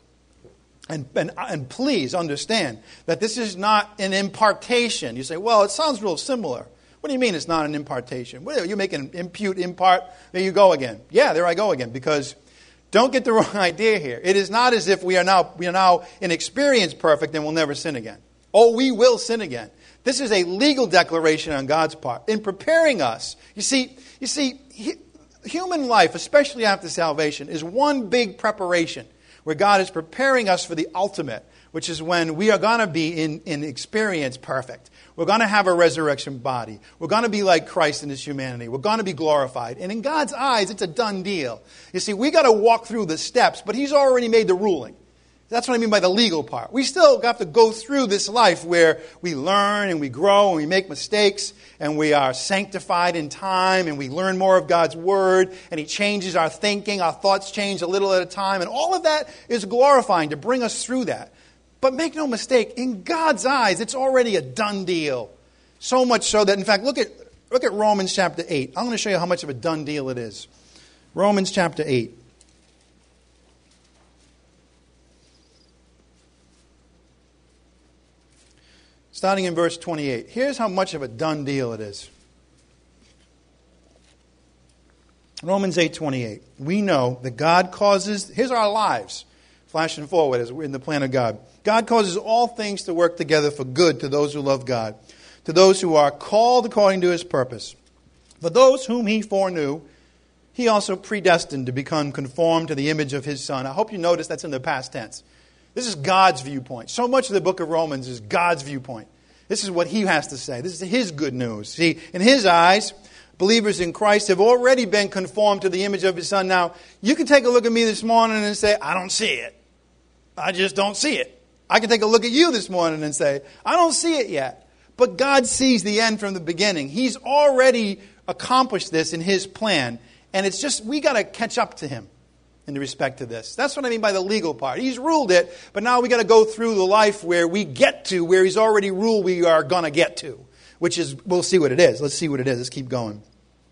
And, and, and please understand that this is not an impartation. You say, well, it sounds real similar. What do you mean it's not an impartation? What, you make an impute, impart, there you go again. Yeah, there I go again. Because don't get the wrong idea here. It is not as if we are now we are now in experience perfect and will never sin again. Oh, we will sin again. This is a legal declaration on God's part in preparing us. You see, you see, human life, especially after salvation, is one big preparation where God is preparing us for the ultimate, which is when we are going to be in, in experience perfect. We're going to have a resurrection body. We're going to be like Christ in his humanity. We're going to be glorified. And in God's eyes, it's a done deal. You see, we got to walk through the steps, but he's already made the ruling. That's what I mean by the legal part. We still have to go through this life where we learn and we grow and we make mistakes and we are sanctified in time and we learn more of God's Word and he changes our thinking. Our thoughts change a little at a time. And all of that is glorifying to bring us through that. But make no mistake, in God's eyes, it's already a done deal. So much so that, in fact, look at look at Romans chapter eight. I'm going to show you how much of a done deal it is. Romans chapter eight. Starting in verse twenty-eight. Here's how much of a done deal it is. Romans eight twenty-eight. We know that God causes, here's our lives, flashing forward as we're in the plan of God. God causes all things to work together for good to those who love God, to those who are called according to his purpose. For those whom he foreknew, he also predestined to become conformed to the image of his Son. I hope you notice that's in the past tense. This is God's viewpoint. So much of the book of Romans is God's viewpoint. This is what he has to say. This is his good news. See, in his eyes, believers in Christ have already been conformed to the image of his Son. Now, you can take a look at me this morning and say, I don't see it. I just don't see it. I can take a look at you this morning and say, I don't see it yet. But God sees the end from the beginning. He's already accomplished this in his plan. And it's just, we got to catch up to him in respect to this. That's what I mean by the legal part. He's ruled it, but now we got to go through the life where we get to where he's already ruled we are going to get to, which is, we'll see what it is. Let's see what it is. Let's keep going.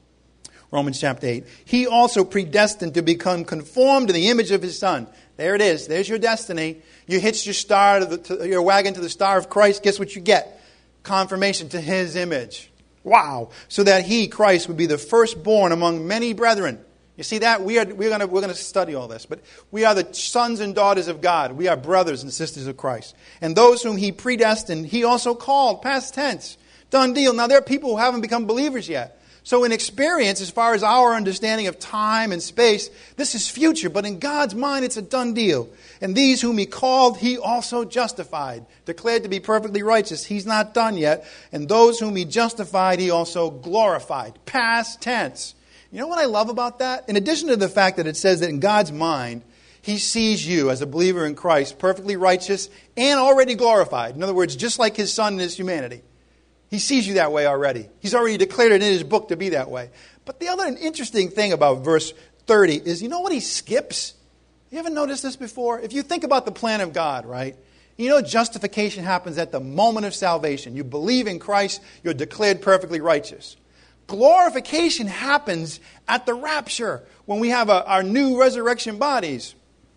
Romans chapter eight. He also predestined to become conformed to the image of his Son. There it is. There's your destiny. You hitch your star to the, to, your wagon to the star of Christ. Guess what you get? Confirmation to his image. Wow. So that he, Christ, would be the firstborn among many brethren. You see that? We are, we're going we're going to study all this. But we are the sons and daughters of God. We are brothers and sisters of Christ. And those whom he predestined, he also called. Past tense. Done deal. Now, there are people who haven't become believers yet. So in experience, as far as our understanding of time and space, this is future. But in God's mind, it's a done deal. And these whom he called, he also justified. Declared to be perfectly righteous. He's not done yet. And those whom he justified, he also glorified. Past tense. You know what I love about that? In addition to the fact that it says that in God's mind, he sees you as a believer in Christ, perfectly righteous and already glorified. In other words, just like his Son in his humanity. He sees you that way already. He's already declared it in his book to be that way. But the other interesting thing about verse thirty is, you know what he skips? You ever noticed this before? If you think about the plan of God, right? You know justification happens at the moment of salvation. You believe in Christ, you're declared perfectly righteous. Glorification happens at the rapture, when we have a, our new resurrection bodies.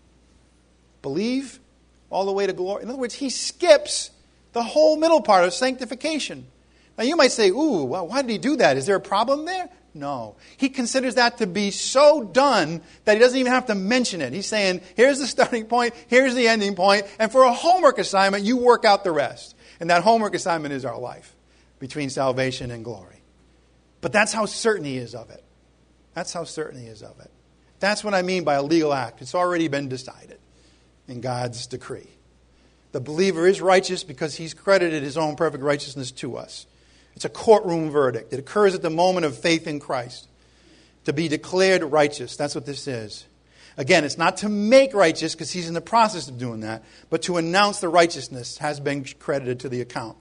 Believe all the way to glory. In other words, he skips the whole middle part of sanctification. Now you might say, ooh, well, why did he do that? Is there a problem there? No. He considers that to be so done that he doesn't even have to mention it. He's saying, here's the starting point, here's the ending point, and for a homework assignment, you work out the rest. And that homework assignment is our life between salvation and glory. But that's how certain he is of it. That's how certain he is of it. That's what I mean by a legal act. It's already been decided in God's decree. The believer is righteous because he's credited his own perfect righteousness to us. It's a courtroom verdict. It occurs at the moment of faith in Christ. To be declared righteous. That's what this is. Again, it's not to make righteous because he's in the process of doing that, but to announce the righteousness has been credited to the account.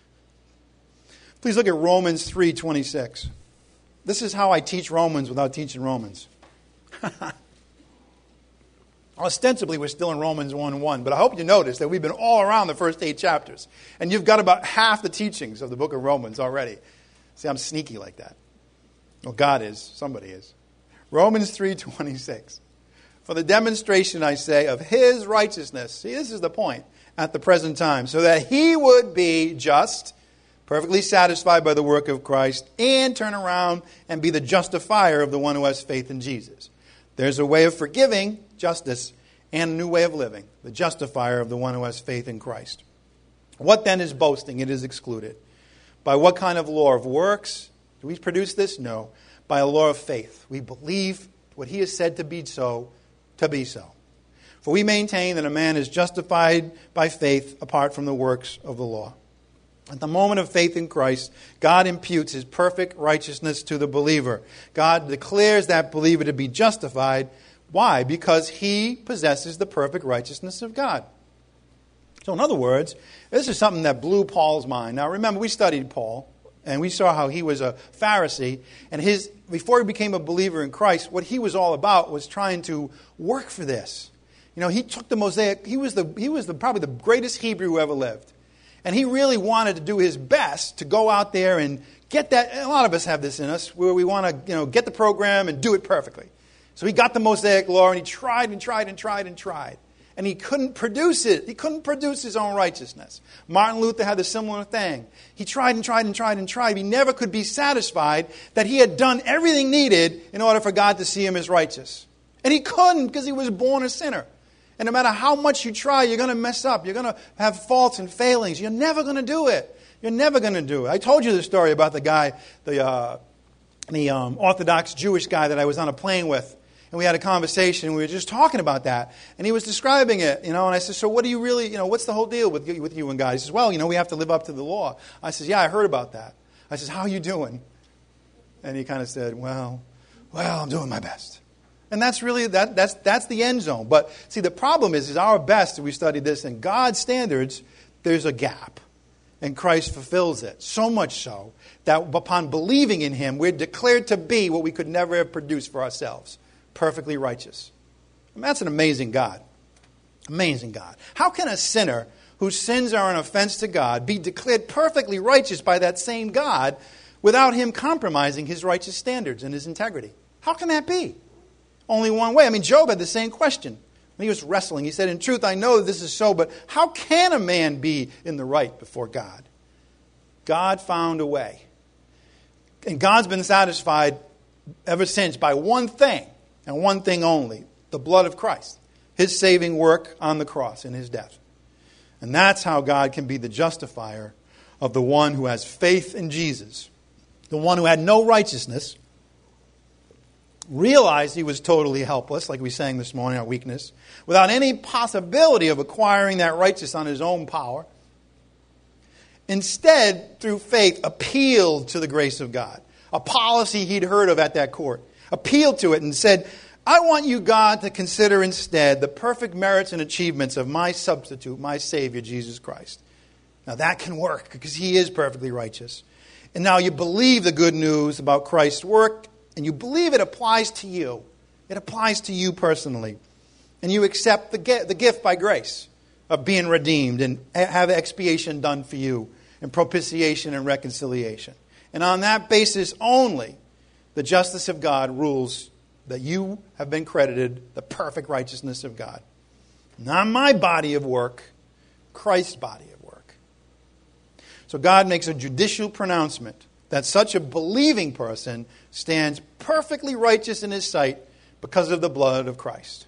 Please look at Romans three twenty-six. This is how I teach Romans without teaching Romans. Ostensibly, we're still in Romans one one, but I hope you notice that we've been all around the first eight chapters. And you've got about half the teachings of the book of Romans already. See, I'm sneaky like that. Well, God is. Somebody is. Romans three twenty-six. For the demonstration, I say, of his righteousness. See, this is the point at the present time. So that he would be just, perfectly satisfied by the work of Christ, and turn around and be the justifier of the one who has faith in Jesus. There's a way of forgiving, justice, and a new way of living, the justifier of the one who has faith in Christ. What then is boasting? It is excluded. By what kind of law? Of works? Do we produce this? No. By a law of faith. We believe what he has said to be so, to be so. For we maintain that a man is justified by faith apart from the works of the law. At the moment of faith in Christ, God imputes his perfect righteousness to the believer. God declares that believer to be justified. Why? Because he possesses the perfect righteousness of God. So in other words, this is something that blew Paul's mind. Now remember, we studied Paul, and we saw how he was a Pharisee. And his before he became a believer in Christ, what he was all about was trying to work for this. You know, he took the Mosaic, he was the he was the probably the greatest Hebrew who ever lived. And he really wanted to do his best to go out there and get that. A lot of us have this in us where we want to, you know, get the program and do it perfectly. So he got the Mosaic law and he tried and tried and tried and tried. And he couldn't produce it. He couldn't produce his own righteousness. Martin Luther had a similar thing. He tried and tried and tried and tried. He never could be satisfied that he had done everything needed in order for God to see him as righteous. And he couldn't because he was born a sinner. And no matter how much you try, you're going to mess up. You're going to have faults and failings. You're never going to do it. You're never going to do it. I told you the story about the guy, the, uh, the um, Orthodox Jewish guy that I was on a plane with. And we had a conversation, and we were just talking about that. And he was describing it, you know, and I said, so what do you really, you know, what's the whole deal with, with you and God? He says, well, you know, we have to live up to the law. I said, yeah, I heard about that. I said, how are you doing? And he kind of said, well, well, I'm doing my best. And that's really, that, that's that's the end zone. But see, the problem is, is our best, we studied this, in God's standards, there's a gap. And Christ fulfills it. So much so that upon believing in Him, we're declared to be what we could never have produced for ourselves. Perfectly righteous. I mean, that's an amazing God. Amazing God. How can a sinner whose sins are an offense to God be declared perfectly righteous by that same God without Him compromising His righteous standards and His integrity? How can that be? Only one way. I mean, Job had the same question. When he was wrestling, he said, in truth, I know that this is so, but how can a man be in the right before God? God found a way. And God's been satisfied ever since by one thing. And one thing only, the blood of Christ, His saving work on the cross in His death. And that's how God can be the justifier of the one who has faith in Jesus. The one who had no righteousness, realized he was totally helpless, like we sang this morning, our weakness, without any possibility of acquiring that righteousness on his own power. Instead, through faith, appealed to the grace of God, a policy he'd heard of at that court. Appealed to it and said, I want you, God, to consider instead the perfect merits and achievements of my substitute, my Savior, Jesus Christ. Now that can work because He is perfectly righteous. And now you believe the good news about Christ's work, and you believe it applies to you. It applies to you personally. And you accept the the gift by grace of being redeemed and have expiation done for you, and propitiation and reconciliation. And on that basis only, the justice of God rules that you have been credited the perfect righteousness of God. Not my body of work, Christ's body of work. So God makes a judicial pronouncement that such a believing person stands perfectly righteous in His sight because of the blood of Christ.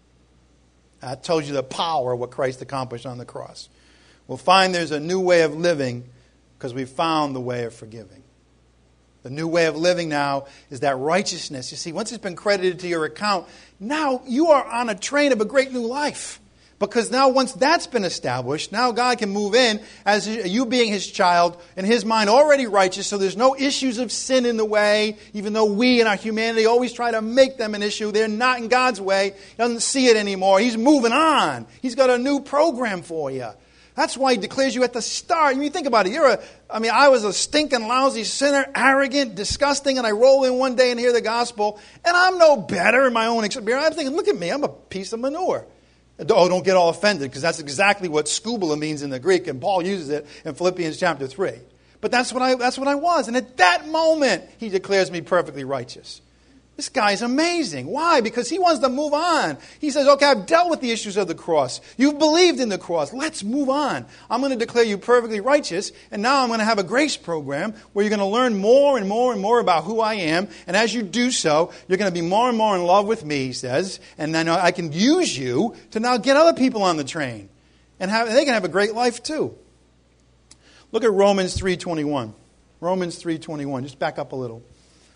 That tells you the power of what Christ accomplished on the cross. We'll find there's a new way of living because we found the way of forgiving. The new way of living now is that righteousness. You see, once it's been credited to your account, now you are on a train of a great new life. Because now once that's been established, now God can move in as you being His child, in His mind already righteous, so there's no issues of sin in the way, even though we in our humanity always try to make them an issue. They're not in God's way. He doesn't see it anymore. He's moving on. He's got a new program for you. That's why He declares you at the start. I mean, think about it. You're a, I mean, I was a stinking, lousy sinner, arrogant, disgusting, and I roll in one day and hear the gospel, and I'm no better in my own experience. I'm thinking, look at me, I'm a piece of manure. Oh, don't get all offended, because that's exactly what skubala means in the Greek, and Paul uses it in Philippians chapter three. But that's what I that's what I was. And at that moment, He declares me perfectly righteous. This guy's amazing. Why? Because he wants to move on. He says, okay, I've dealt with the issues of the cross. You've believed in the cross. Let's move on. I'm going to declare you perfectly righteous, and now I'm going to have a grace program where you're going to learn more and more and more about who I am. And as you do so, you're going to be more and more in love with me, he says. And then I can use you to now get other people on the train. And have, they can have a great life too. Look at Romans three twenty-one. Romans three twenty-one. Just back up a little.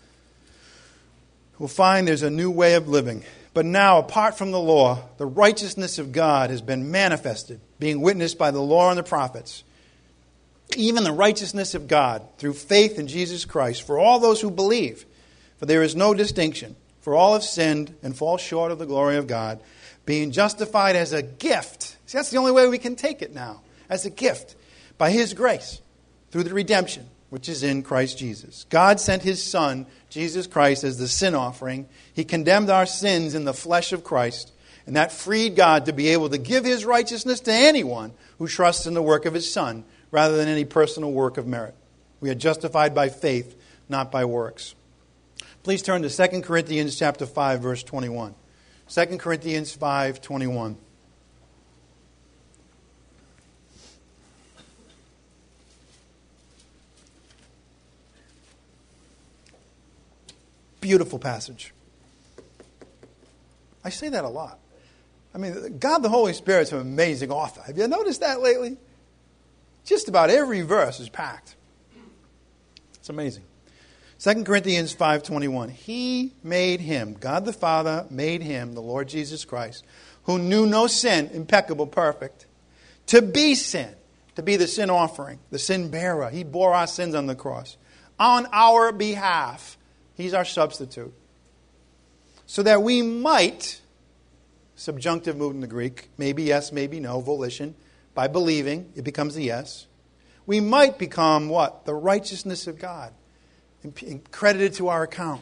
We'll find there's a new way of living. But now, apart from the law, the righteousness of God has been manifested, being witnessed by the law and the prophets. Even the righteousness of God through faith in Jesus Christ for all those who believe. For there is no distinction. For all have sinned and fall short of the glory of God, being justified as a gift. See, that's the only way we can take it now. As a gift. By His grace. Through the redemption which is in Christ Jesus. God sent His Son, Jesus Christ, as the sin offering. He condemned our sins in the flesh of Christ, and that freed God to be able to give His righteousness to anyone who trusts in the work of His Son, rather than any personal work of merit. We are justified by faith, not by works. Please turn to Second Corinthians chapter five, verse twenty-one. Second Corinthians five, twenty-one. Beautiful passage. I say that a lot. I mean, God the Holy Spirit is an amazing author. Have you noticed that lately? Just about every verse is packed. It's amazing. Second Corinthians five twenty-one. He made him, God the Father made him, the Lord Jesus Christ, who knew no sin, impeccable, perfect, to be sin, to be the sin offering, the sin bearer. He bore our sins on the cross. On our behalf, he's our substitute. So that we might, subjunctive mood in the Greek, maybe yes, maybe no, volition, by believing, it becomes a yes. We might become what? The righteousness of God, credited to our account,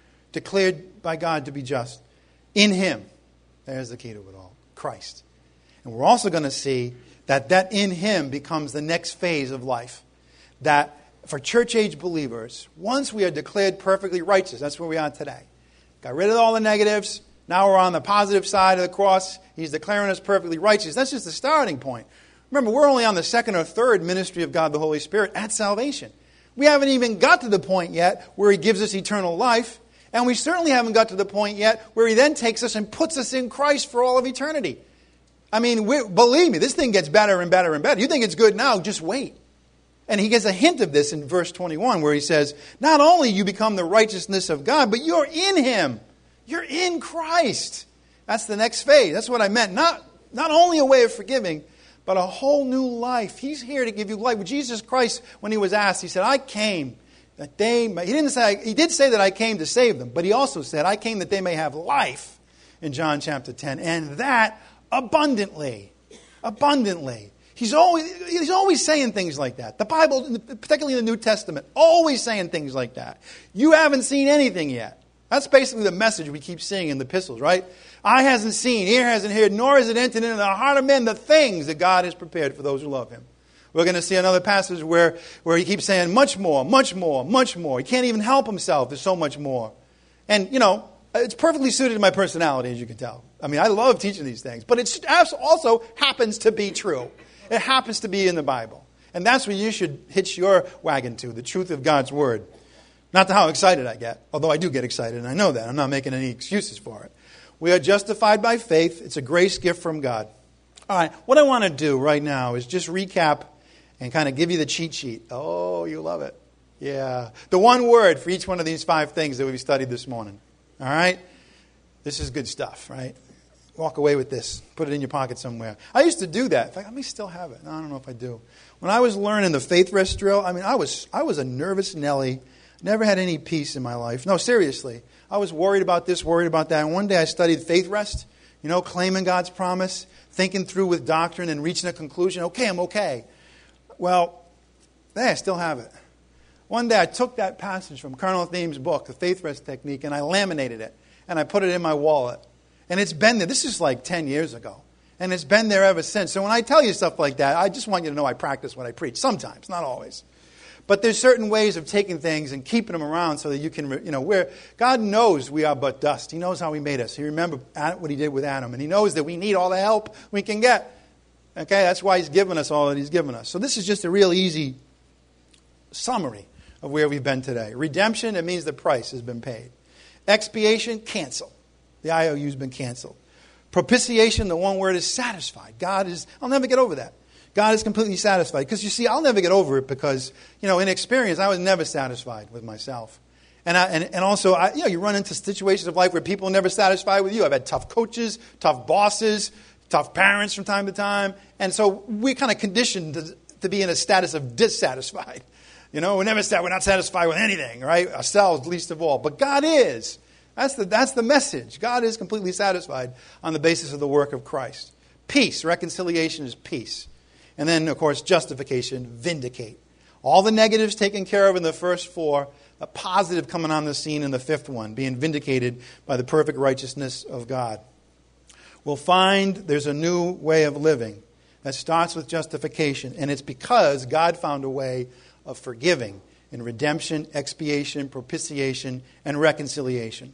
declared by God to be just. In him, there's the key to it all, Christ. And we're also going to see that that in him becomes the next phase of life. That for church-age believers, once we are declared perfectly righteous, that's where we are today. Got rid of all the negatives. Now we're on the positive side of the cross. He's declaring us perfectly righteous. That's just the starting point. Remember, we're only on the second or third ministry of God the Holy Spirit at salvation. We haven't even got to the point yet where he gives us eternal life. And we certainly haven't got to the point yet where he then takes us and puts us in Christ for all of eternity. I mean, we, believe me, this thing gets better and better and better. You think it's good now, just wait. And he gets a hint of this in verse twenty-one where he says, not only you become the righteousness of God, but you're in him. You're in Christ. That's the next phase. That's what I meant. Not, not only a way of forgiving, but a whole new life. He's here to give you life. With Jesus Christ, when he was asked, he said, I came that they may, he didn't say, he did say that I came to save them, but he also said, I came that they may have life in John chapter ten, and that abundantly. Abundantly. He's always, he's always saying things like that. The Bible, particularly in the New Testament, always saying things like that. You haven't seen anything yet. That's basically the message we keep seeing in the epistles, right? Eye hasn't seen, ear hasn't heard, nor has it entered into the heart of men the things that God has prepared for those who love him. We're going to see another passage where, where he keeps saying much more, much more, much more. He can't even help himself. There's so much more. And, you know, it's perfectly suited to my personality, as you can tell. I mean, I love teaching these things. But it also happens to be true. It happens to be in the Bible. And that's what you should hitch your wagon to, the truth of God's Word. Not to how excited I get, although I do get excited, and I know that. I'm not making any excuses for it. We are justified by faith. It's a grace gift from God. All right, what I want to do right now is just recap and kind of give you the cheat sheet. Oh, you love it. Yeah. The one word for each one of these five things that we've studied this morning. All right? This is good stuff, right? Walk away with this. Put it in your pocket somewhere. I used to do that. In fact, I may still have it. No, I don't know if I do. When I was learning the faith rest drill, I mean, I was I was a nervous Nelly. Never had any peace in my life. No, seriously. I was worried about this, worried about that. And one day I studied faith rest, you know, claiming God's promise, thinking through with doctrine and reaching a conclusion. Okay, I'm okay. Well, hey, I still have it. One day I took that passage from Colonel Thiem's book, The Faith Rest Technique, and I laminated it. And I put it in my wallet. And it's been there. This is like ten years ago. And it's been there ever since. So when I tell you stuff like that, I just want you to know I practice what I preach. Sometimes, not always. But there's certain ways of taking things and keeping them around so that you can, you know, where God knows we are but dust. He knows how he made us. He remembered what he did with Adam. And he knows that we need all the help we can get. Okay, that's why he's given us all that he's given us. So this is just a real easy summary of where we've been today. Redemption, it means the price has been paid. Expiation, cancel. The I O U's been canceled. Propitiation, the one word is satisfied. God is, I'll never get over that. God is completely satisfied. Because you see, I'll never get over it because, you know, in experience, I was never satisfied with myself. And I, and, and also, I, you know, you run into situations of life where people are never satisfied with you. I've had tough coaches, tough bosses, tough parents from time to time. And so we're kind of conditioned to, to be in a status of dissatisfied. You know, we're never we're not satisfied with anything, right? Ourselves least of all. But God is. That's the, that's the message. God is completely satisfied on the basis of the work of Christ. Peace. Reconciliation is peace. And then, of course, justification, vindicate. All the negatives taken care of in the first four, a positive coming on the scene in the fifth one, being vindicated by the perfect righteousness of God. We'll find there's a new way of living that starts with justification, and it's because God found a way of forgiving in redemption, expiation, propitiation, and reconciliation.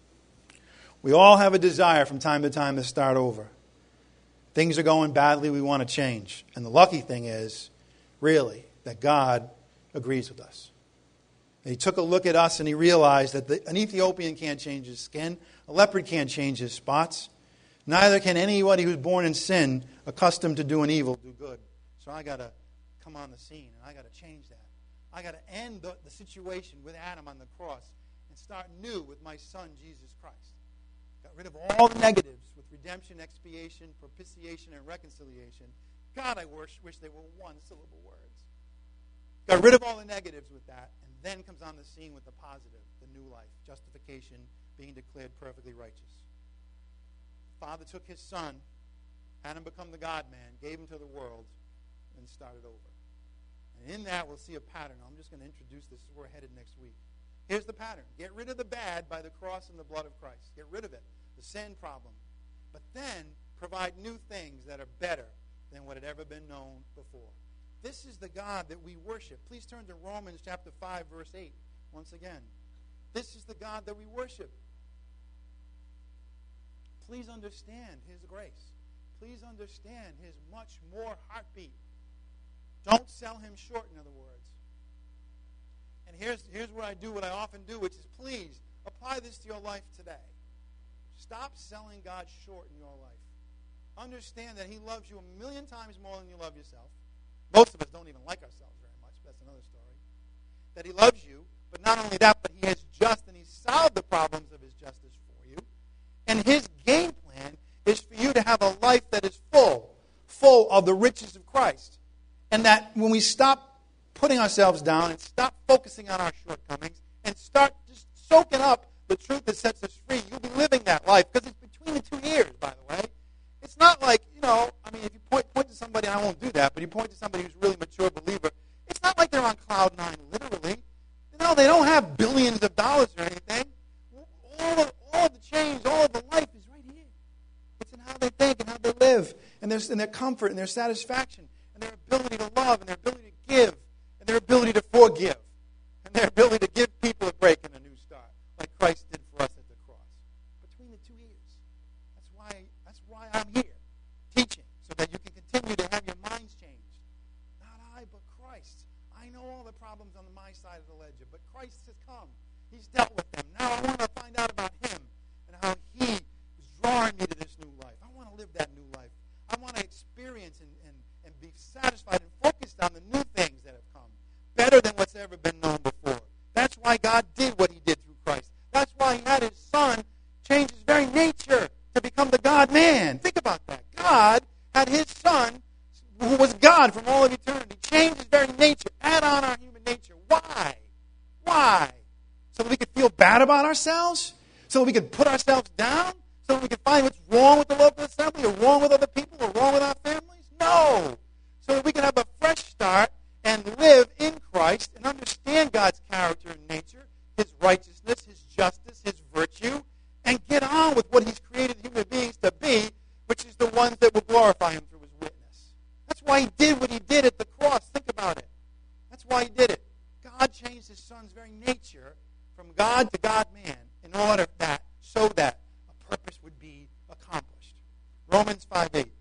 We all have a desire from time to time to start over. Things are going badly, we want to change. And the lucky thing is, really, that God agrees with us. He took a look at us and he realized that the, an Ethiopian can't change his skin. A leopard can't change his spots. Neither can anybody who's born in sin, accustomed to doing evil, do good. So I got to come on the scene, and I got to change that. I got to end the, the situation with Adam on the cross and start new with my son, Jesus Christ. Got rid of all the negatives with redemption, expiation, propitiation, and reconciliation. God, I wish, wish they were one-syllable words. Got rid of all the negatives with that, and then comes on the scene with the positive, the new life, justification, being declared perfectly righteous. The Father took his son, had him become the God-man, gave him to the world, and started over. And in that, we'll see a pattern. I'm just going to introduce this as we're headed next week. Here's the pattern. Get rid of the bad by the cross and the blood of Christ. Get rid of it, the sin problem. But then provide new things that are better than what had ever been known before. This is the God that we worship. Please turn to Romans chapter five, verse eight, once again. This is the God that we worship. Please understand his grace. Please understand his much more heartbeat. Don't sell him short, in other words. And here's, here's where I do what I often do, which is please apply this to your life today. Stop selling God short in your life. Understand that he loves you a million times more than you love yourself. Most of us don't even like ourselves very much, but that's another story. That he loves you, but not only that, but he has just and he's solved the problems of his justice for you. And his game plan is for you to have a life that is full, full of the riches of Christ. And that when we stop putting ourselves down and stop focusing on our shortcomings and start just soaking up the truth that sets us free, you'll be living that life. Because it's between the two ears, by the way. It's not like, you know, I mean, if you point, point to somebody, and I won't do that, but you point to somebody who's really a mature believer, it's not like they're on cloud nine, literally. You know, they don't have billions of dollars or anything. All of, all of the change, all of the life is right here. It's in how they think and how they live, and their, and their comfort and their satisfaction, and their ability to love, and their ability to give, and their ability to forgive, and their ability to give people a break and a new start, like Christ did for us at the cross. Between the two ears. That's why, that's why I'm here, teaching, so that you can continue to have your minds changed. Not I, but Christ. I know all the problems on my side of the ledger, but Christ has come. He's dealt with them. Now I want to find out about him and how he is drawing me to this new life. I want to live that new life. I want to experience and, and, and be satisfied and focused on the new things that have come, better than what's ever been known before. That's why God did what he did through Christ. That's why he had his son change his very nature to become the God-man. Think about that. God had his son, who was God from all of eternity, change his very nature, add on our human nature. Why? Why? So that we could feel bad about ourselves? So that we could put ourselves down? So that we could find what's wrong with the local assembly or wrong with other people or wrong with our families? No. So that we can have a fresh start and live in Christ and understand God's character and nature, his righteousness, his justice, his virtue, and get on with what he's created human beings to be, which is the ones that will glorify him through his witness. That's why he did what he did at the cross. Think about it. That's why he did it. God changed his son's very nature from God to God-man in order that, so that a purpose would be accomplished. Romans five eight.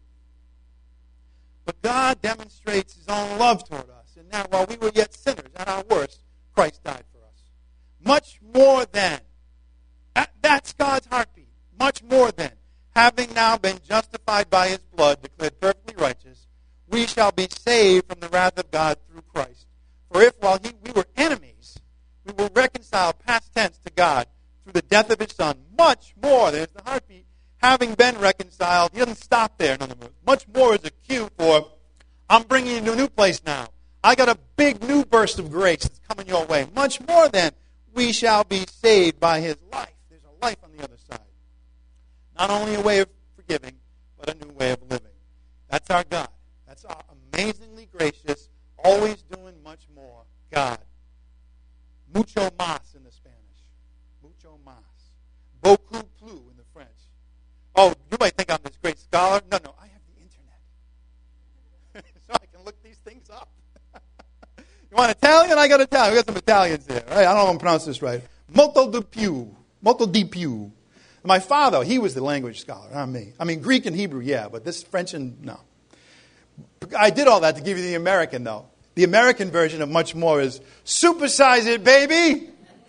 But God demonstrates his own love toward us, and that while we were yet sinners, at our worst, Christ died for us. Much more than, that, that's God's heartbeat, much more than, having now been justified by his blood, declared perfectly righteous, we shall be saved from the wrath of God through Christ. For if while he, we were enemies, we were reconciled past tense to God through the death of his son, much more, there's the heartbeat, having been reconciled, he doesn't stop there, in other words. Much more is a cue for, I'm bringing you to a new place now. I got a big new burst of grace that's coming your way. Much more than, we shall be saved by his life. There's a life on the other side. Not only a way of forgiving, but a new way of living. That's our God. That's our amazingly gracious, always doing much more God. Mucho más in the Spanish. Mucho más. Beaucoup plus in the French. Oh, you might think I'm this great scholar. No, no, I have the internet. So I can look these things up. You want Italian? I got Italian. We got some Italians here. Right? I don't know if I'm going to pronounce this right. Molto di più. Molto di più. My father, he was the language scholar, not me. I mean, Greek and Hebrew, yeah, but this French and no. I did all that to give you the American, though. The American version of much more is, supersize it, baby!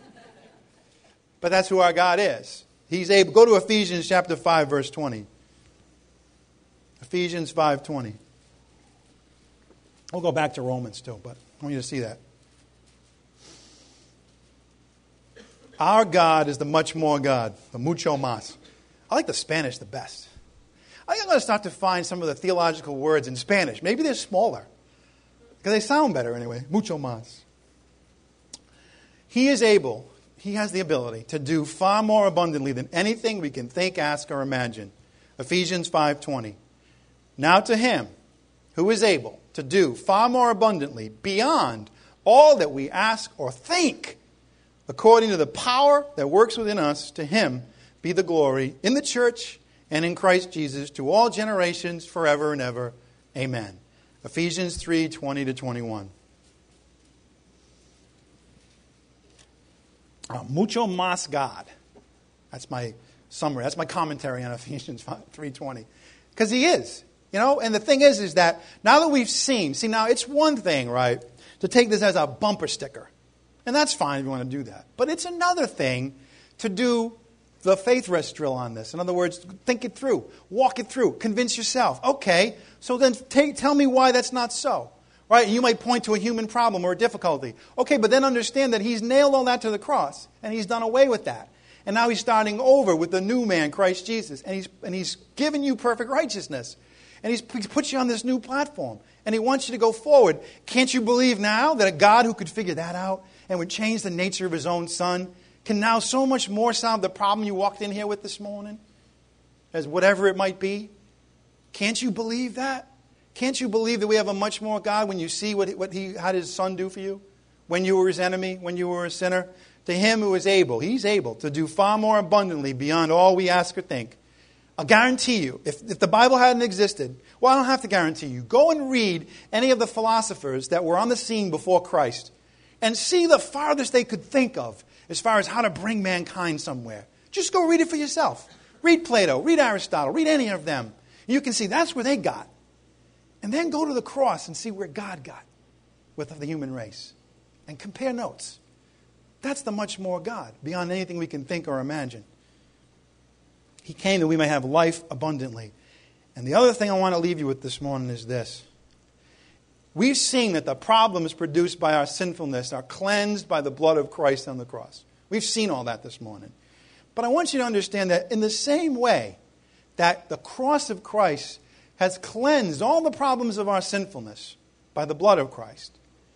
But that's who our God is. He's able. Go to Ephesians chapter five, verse twenty. Ephesians five twenty. We'll go back to Romans too, but I want you to see that. Our God is the much more God, the mucho más. I like the Spanish the best. I think I'm going to start to find some of the theological words in Spanish. Maybe they're smaller, because they sound better anyway. Mucho más. He is able, he has the ability to do far more abundantly than anything we can think, ask, or imagine. Ephesians five twenty. Now to him who is able to do far more abundantly beyond all that we ask or think, according to the power that works within us, to him be the glory in the church and in Christ Jesus to all generations forever and ever. Amen. Ephesians three twenty to twenty-one. Uh, mucho más God. That's my summary. That's my commentary on Ephesians three twenty. Because he is. You know, and the thing is, is that now that we've seen, see now it's one thing, right, to take this as a bumper sticker. And that's fine if you want to do that. But it's another thing to do the faith rest drill on this. In other words, think it through. Walk it through. Convince yourself. Okay, so then take, tell me why that's not so. Right? You might point to a human problem or a difficulty. Okay, but then understand that he's nailed all that to the cross. And he's done away with that. And now he's starting over with the new man, Christ Jesus. And he's, and he's given you perfect righteousness. And he's, he's put you on this new platform. And he wants you to go forward. Can't you believe now that a God who could figure that out and would change the nature of his own Son can now so much more solve the problem you walked in here with this morning? As whatever it might be. Can't you believe that? Can't you believe that we have a much more God when you see what, what he had his Son do for you? When you were his enemy, when you were a sinner? To him who is able, he's able to do far more abundantly beyond all we ask or think. I'll guarantee you, if, if the Bible hadn't existed, well, I don't have to guarantee you. Go and read any of the philosophers that were on the scene before Christ and see the farthest they could think of as far as how to bring mankind somewhere. Just go read it for yourself. Read Plato, read Aristotle, read any of them. You can see that's where they got. And then go to the cross and see where God got with the human race. And compare notes. That's the much more God, beyond anything we can think or imagine. He came that we may have life abundantly. And the other thing I want to leave you with this morning is this. We've seen that the problems produced by our sinfulness are cleansed by the blood of Christ on the cross. We've seen all that this morning. But I want you to understand that in the same way that the cross of Christ has cleansed all the problems of our sinfulness by the blood of Christ,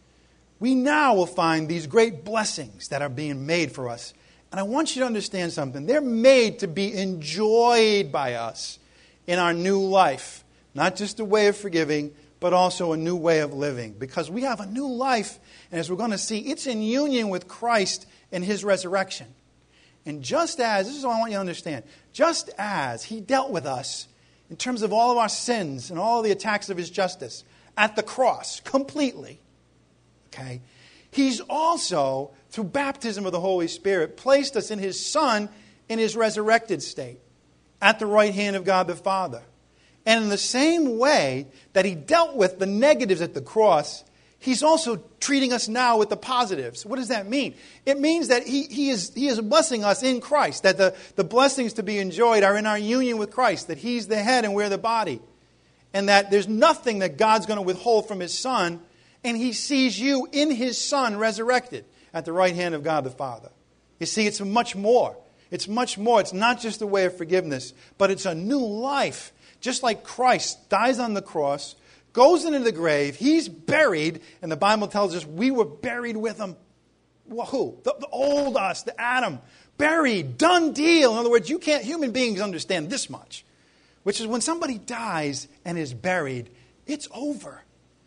we now will find these great blessings that are being made for us. And I want you to understand something. They're made to be enjoyed by us in our new life. Not just a way of forgiving, but also a new way of living. Because we have a new life, and as we're going to see, it's in union with Christ and his resurrection. And just as, this is what I want you to understand, just as he dealt with us in terms of all of our sins and all of the attacks of his justice at the cross, completely, okay, he's also, through baptism of the Holy Spirit, placed us in his Son in his resurrected state at the right hand of God the Father. And in the same way that he dealt with the negatives at the cross, he's also treating us now with the positives. What does that mean? It means that he, he, is, he is blessing us in Christ, that the, the blessings to be enjoyed are in our union with Christ, that he's the head and we're the body, and that there's nothing that God's going to withhold from his Son, and he sees you in his Son resurrected at the right hand of God the Father. You see, it's much more. It's much more. It's not just a way of forgiveness, but it's a new life. Just like Christ dies on the cross, goes into the grave, he's buried, and the Bible tells us we were buried with him. Well, who? The, the old us, the Adam. Buried, done deal. In other words, you can't, human beings understand this much. Which is when somebody dies and is buried, it's over.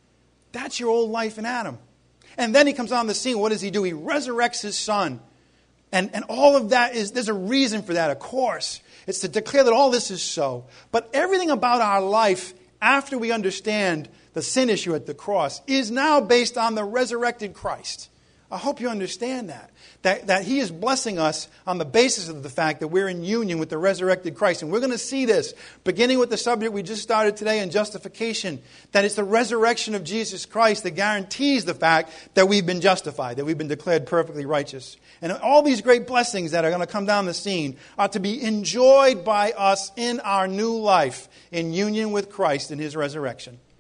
That's your old life in Adam. And then he comes on the scene. What does he do? He resurrects his Son. And, and all of that is, there's a reason for that, of course. It's to declare that all this is so. But everything about our life, after we understand the sin issue at the cross, is now based on the resurrected Christ. I hope you understand that. That, that he is blessing us on the basis of the fact that we're in union with the resurrected Christ. And we're going to see this, beginning with the subject we just started today in justification, that it's the resurrection of Jesus Christ that guarantees the fact that we've been justified, that we've been declared perfectly righteous. And all these great blessings that are going to come down the scene are to be enjoyed by us in our new life, in union with Christ in his resurrection.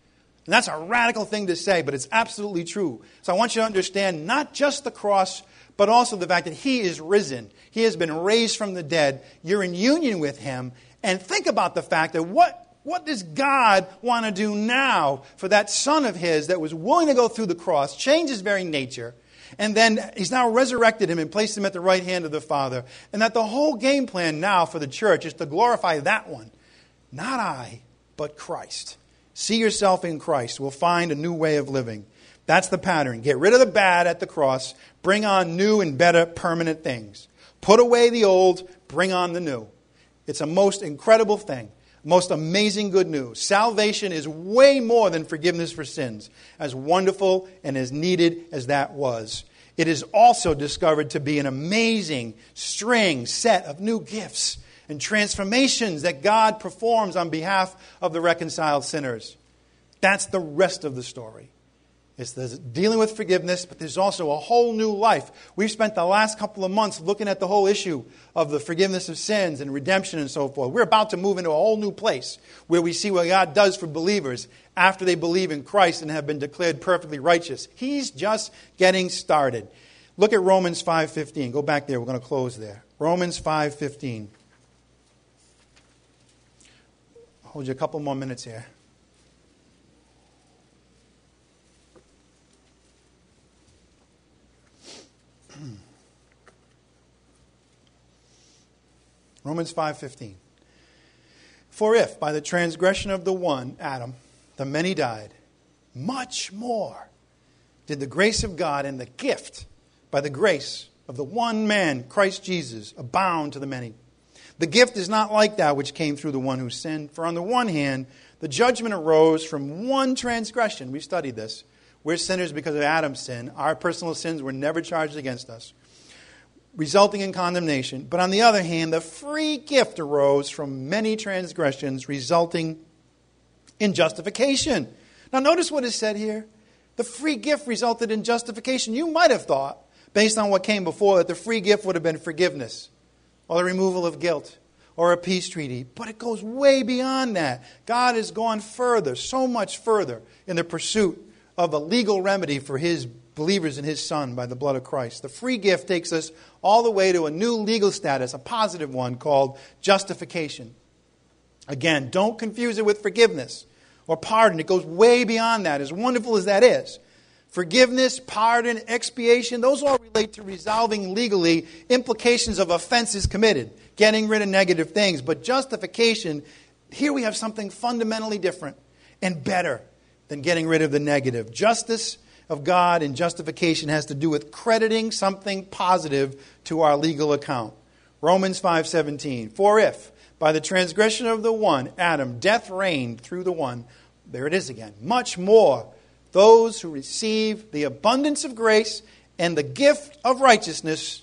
And that's a radical thing to say, but it's absolutely true. So I want you to understand not just the cross, but also the fact that He is risen. He has been raised from the dead. You're in union with Him. And think about the fact that what, what does God want to do now for that Son of His that was willing to go through the cross, change His very nature, and then He's now resurrected Him and placed Him at the right hand of the Father. And that the whole game plan now for the church is to glorify that one. Not I, but Christ. See yourself in Christ. We'll find a new way of living. That's the pattern. Get rid of the bad at the cross. Bring on new and better permanent things. Put away the old. Bring on the new. It's a most incredible thing. Most amazing good news. Salvation is way more than forgiveness for sins. As wonderful and as needed as that was. It is also discovered to be an amazing string set of new gifts and transformations that God performs on behalf of the reconciled sinners. That's the rest of the story. It's the dealing with forgiveness, but there's also a whole new life. We've spent the last couple of months looking at the whole issue of the forgiveness of sins and redemption and so forth. We're about to move into a whole new place where we see what God does for believers after they believe in Christ and have been declared perfectly righteous. He's just getting started. Look at Romans five fifteen. Go back there. We're going to close there. Romans five fifteen. Hold you a couple more minutes here. Romans five fifteen. For if by the transgression of the one, Adam, the many died, much more did the grace of God and the gift by the grace of the one man, Christ Jesus, abound to the many. The gift is not like that which came through the one who sinned. For on the one hand, the judgment arose from one transgression. We studied this. We're sinners because of Adam's sin. Our personal sins were never charged against us, resulting in condemnation. But on the other hand, the free gift arose from many transgressions, resulting in justification. Now notice what is said here. The free gift resulted in justification. You might have thought, based on what came before, that the free gift would have been forgiveness, or the removal of guilt, or a peace treaty. But it goes way beyond that. God has gone further, so much further, in the pursuit of a legal remedy for His believers in His Son by the blood of Christ. The free gift takes us all the way to a new legal status, a positive one called justification. Again, don't confuse it with forgiveness or pardon. It goes way beyond that, as wonderful as that is. Forgiveness, pardon, expiation, those all relate to resolving legally implications of offenses committed, getting rid of negative things. But justification, here we have something fundamentally different and better than getting rid of the negative. Justice of God and justification has to do with crediting something positive to our legal account. Romans five seventeen. For if, by the transgression of the one, Adam, death reigned through the one, there it is again, much more those who receive the abundance of grace and the gift of righteousness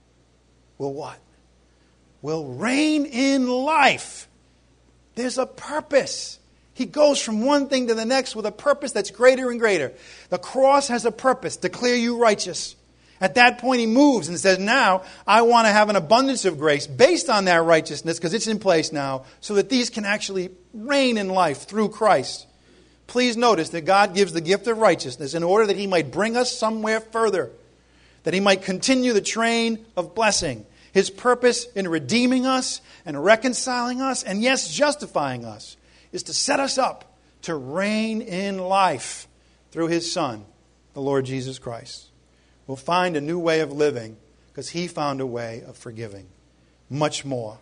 will what? Will reign in life. There's a purpose. He goes from one thing to the next with a purpose that's greater and greater. The cross has a purpose, declare you righteous. At that point he moves and says, now I want to have an abundance of grace based on that righteousness because it's in place now so that these can actually reign in life through Christ. Please notice that God gives the gift of righteousness in order that He might bring us somewhere further, that He might continue the train of blessing. His purpose in redeeming us and reconciling us and yes, justifying us is to set us up to reign in life through His Son, the Lord Jesus Christ. We'll find a new way of living because He found a way of forgiving. Much more.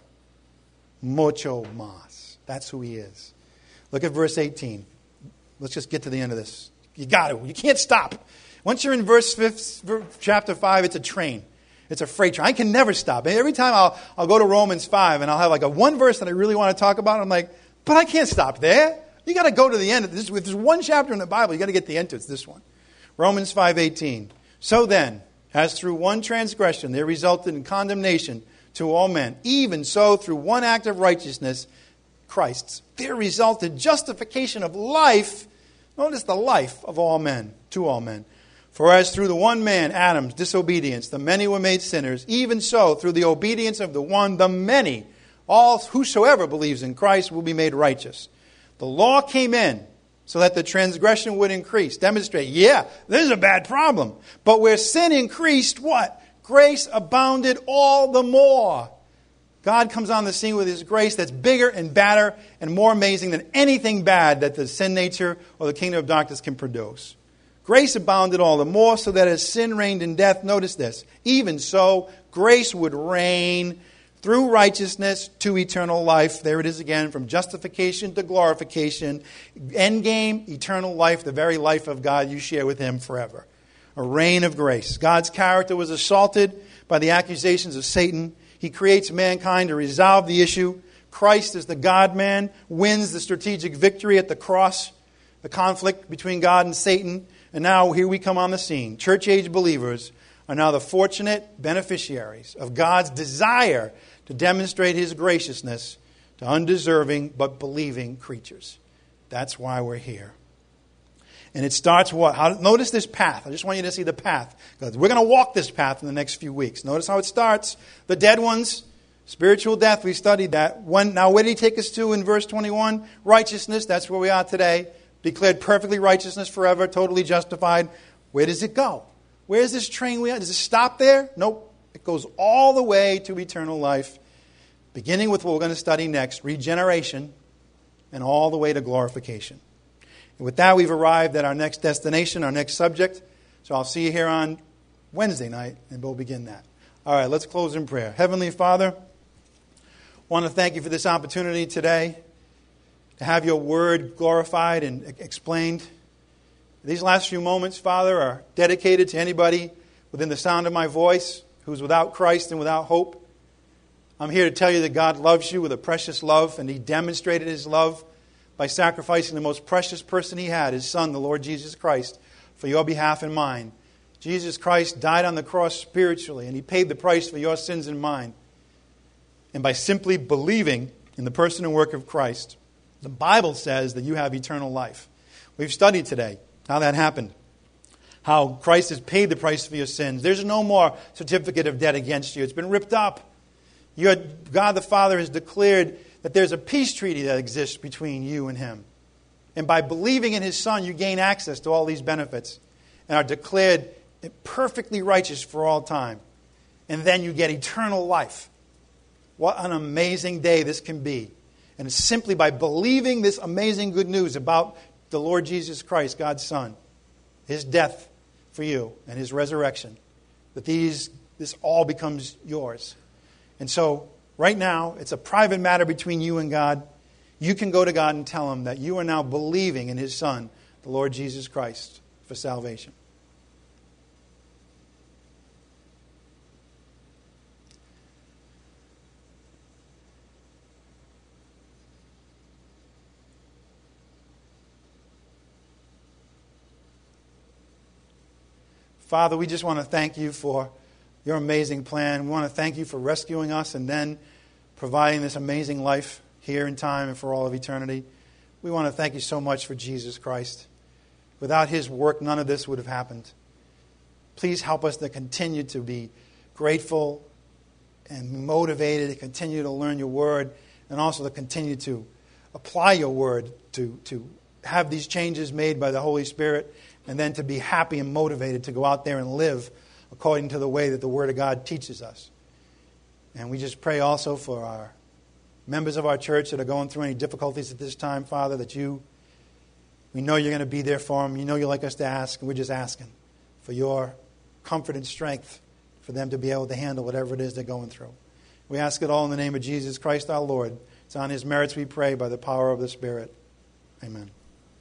Mucho más. That's who He is. Look at verse eighteen. Let's just get to the end of this. You got to. You can't stop. Once you're in verse fifth, chapter five, it's a train. It's a freight train. I can never stop. Every time I'll, I'll go to Romans five and I'll have like a one verse that I really want to talk about. I'm like, but I can't stop there. You got to go to the end of this. If there's one chapter in the Bible, you got to get the end to it. It's this one. Romans five eighteen. So then, as through one transgression there resulted in condemnation to all men, even so through one act of righteousness, Christ's, there resulted justification of life. Notice the life of all men, to all men. For as through the one man, Adam's disobedience, the many were made sinners, even so through the obedience of the one, the many, all whosoever believes in Christ will be made righteous. The law came in so that the transgression would increase. Demonstrate, yeah, this is a bad problem. But where sin increased, what? Grace abounded all the more. God comes on the scene with His grace that's bigger and badder and more amazing than anything bad that the sin nature or the kingdom of darkness can produce. Grace abounded all the more so that as sin reigned in death, notice this, even so, grace would reign through righteousness to eternal life. There it is again, from justification to glorification. End game, eternal life, the very life of God you share with Him forever. A reign of grace. God's character was assaulted by the accusations of Satan. He creates mankind to resolve the issue. Christ, as the God-man, wins the strategic victory at the cross, the conflict between God and Satan. And now here we come on the scene. Church-age believers are now the fortunate beneficiaries of God's desire to demonstrate His graciousness to undeserving but believing creatures. That's why we're here. And it starts what? How, notice this path. I just want you to see the path. Because we're going to walk this path in the next few weeks. Notice how it starts. The dead ones, spiritual death, we studied that. When, now where did He take us to in verse twenty-one? Righteousness, that's where we are today. Declared perfectly righteousness forever, totally justified. Where does it go? Where is this train we are? Does it stop there? Nope. It goes all the way to eternal life, beginning with what we're going to study next, regeneration, and all the way to glorification. And with that, we've arrived at our next destination, our next subject. So I'll see you here on Wednesday night, and we'll begin that. All right, let's close in prayer. Heavenly Father, I want to thank You for this opportunity today to have Your word glorified and explained. These last few moments, Father, are dedicated to anybody within the sound of my voice who's without Christ and without hope. I'm here to tell you that God loves you with a precious love, and He demonstrated His love by sacrificing the most precious person He had, His Son, the Lord Jesus Christ, for your behalf and mine. Jesus Christ died on the cross spiritually, and He paid the price for your sins and mine. And by simply believing in the person and work of Christ, the Bible says that you have eternal life. We've studied today how that happened. How Christ has paid the price for your sins. There's no more certificate of debt against you. It's been ripped up. Your, God the Father has declared that there's a peace treaty that exists between you and Him. And by believing in His Son, you gain access to all these benefits and are declared perfectly righteous for all time. And then you get eternal life. What an amazing day this can be. And it's simply by believing this amazing good news about the Lord Jesus Christ, God's Son, His death for you and His resurrection, that these this all becomes yours. And so, right now, it's a private matter between you and God. You can go to God and tell Him that you are now believing in His Son, the Lord Jesus Christ, for salvation. Father, we just want to thank You for Your amazing plan. We want to thank You for rescuing us and then providing this amazing life here in time and for all of eternity. We want to thank You so much for Jesus Christ. Without His work, none of this would have happened. Please help us to continue to be grateful and motivated, to continue to learn Your word, and also to continue to apply Your word, to, to have these changes made by the Holy Spirit, and then to be happy and motivated to go out there and live according to the way that the Word of God teaches us. And we just pray also for our members of our church that are going through any difficulties at this time, Father, that You, we know You're going to be there for them. You know You like us to ask, and we're just asking for Your comfort and strength for them to be able to handle whatever it is they're going through. We ask it all in the name of Jesus Christ our Lord. It's on His merits we pray by the power of the Spirit. Amen.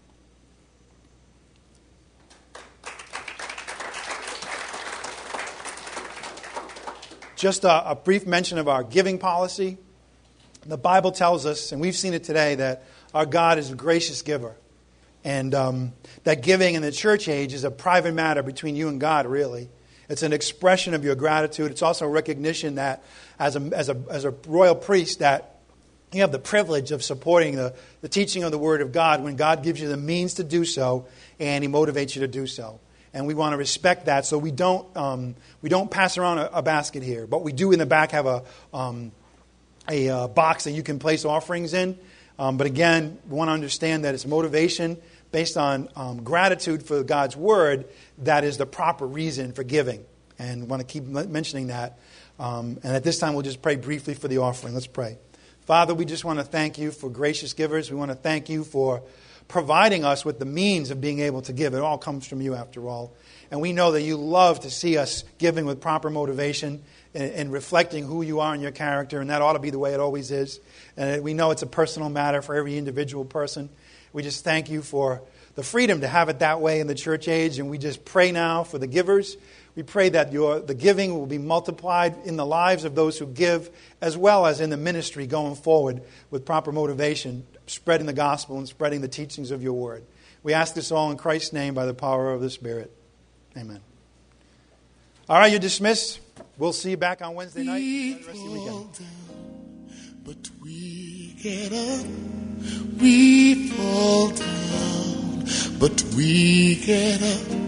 Just a, a brief mention of our giving policy. The Bible tells us, and we've seen it today, that our God is a gracious giver. And um, that giving in the church age is a private matter between you and God, really. It's an expression of your gratitude. It's also a recognition that as a, as a, as a royal priest, that you have the privilege of supporting the, the teaching of the Word of God when God gives you the means to do so and He motivates you to do so. And we want to respect that, so we don't um, we don't pass around a, a basket here. But we do in the back have a um, a uh, box that you can place offerings in. Um, but again, we want to understand that it's motivation based on um, gratitude for God's word, that is the proper reason for giving. And I want to keep mentioning that. Um, and at this time, we'll just pray briefly for the offering. Let's pray. Father, we just want to thank you for gracious givers. We want to thank you for providing us with the means of being able to give. It all comes from you, after all. And we know that you love to see us giving with proper motivation and, and reflecting who you are and your character, and that ought to be the way it always is. And we know it's a personal matter for every individual person. We just thank you for the freedom to have it that way in the church age, and we just pray now for the givers. We pray that your the giving will be multiplied in the lives of those who give, as well as in the ministry going forward with proper motivation, spreading the gospel and spreading the teachings of your word. We ask this all in Christ's name by the power of the Spirit. Amen. All right, you're dismissed. We'll see you back on Wednesday night. We The rest of the weekend. Down, but we get up. We fall down, but we get up.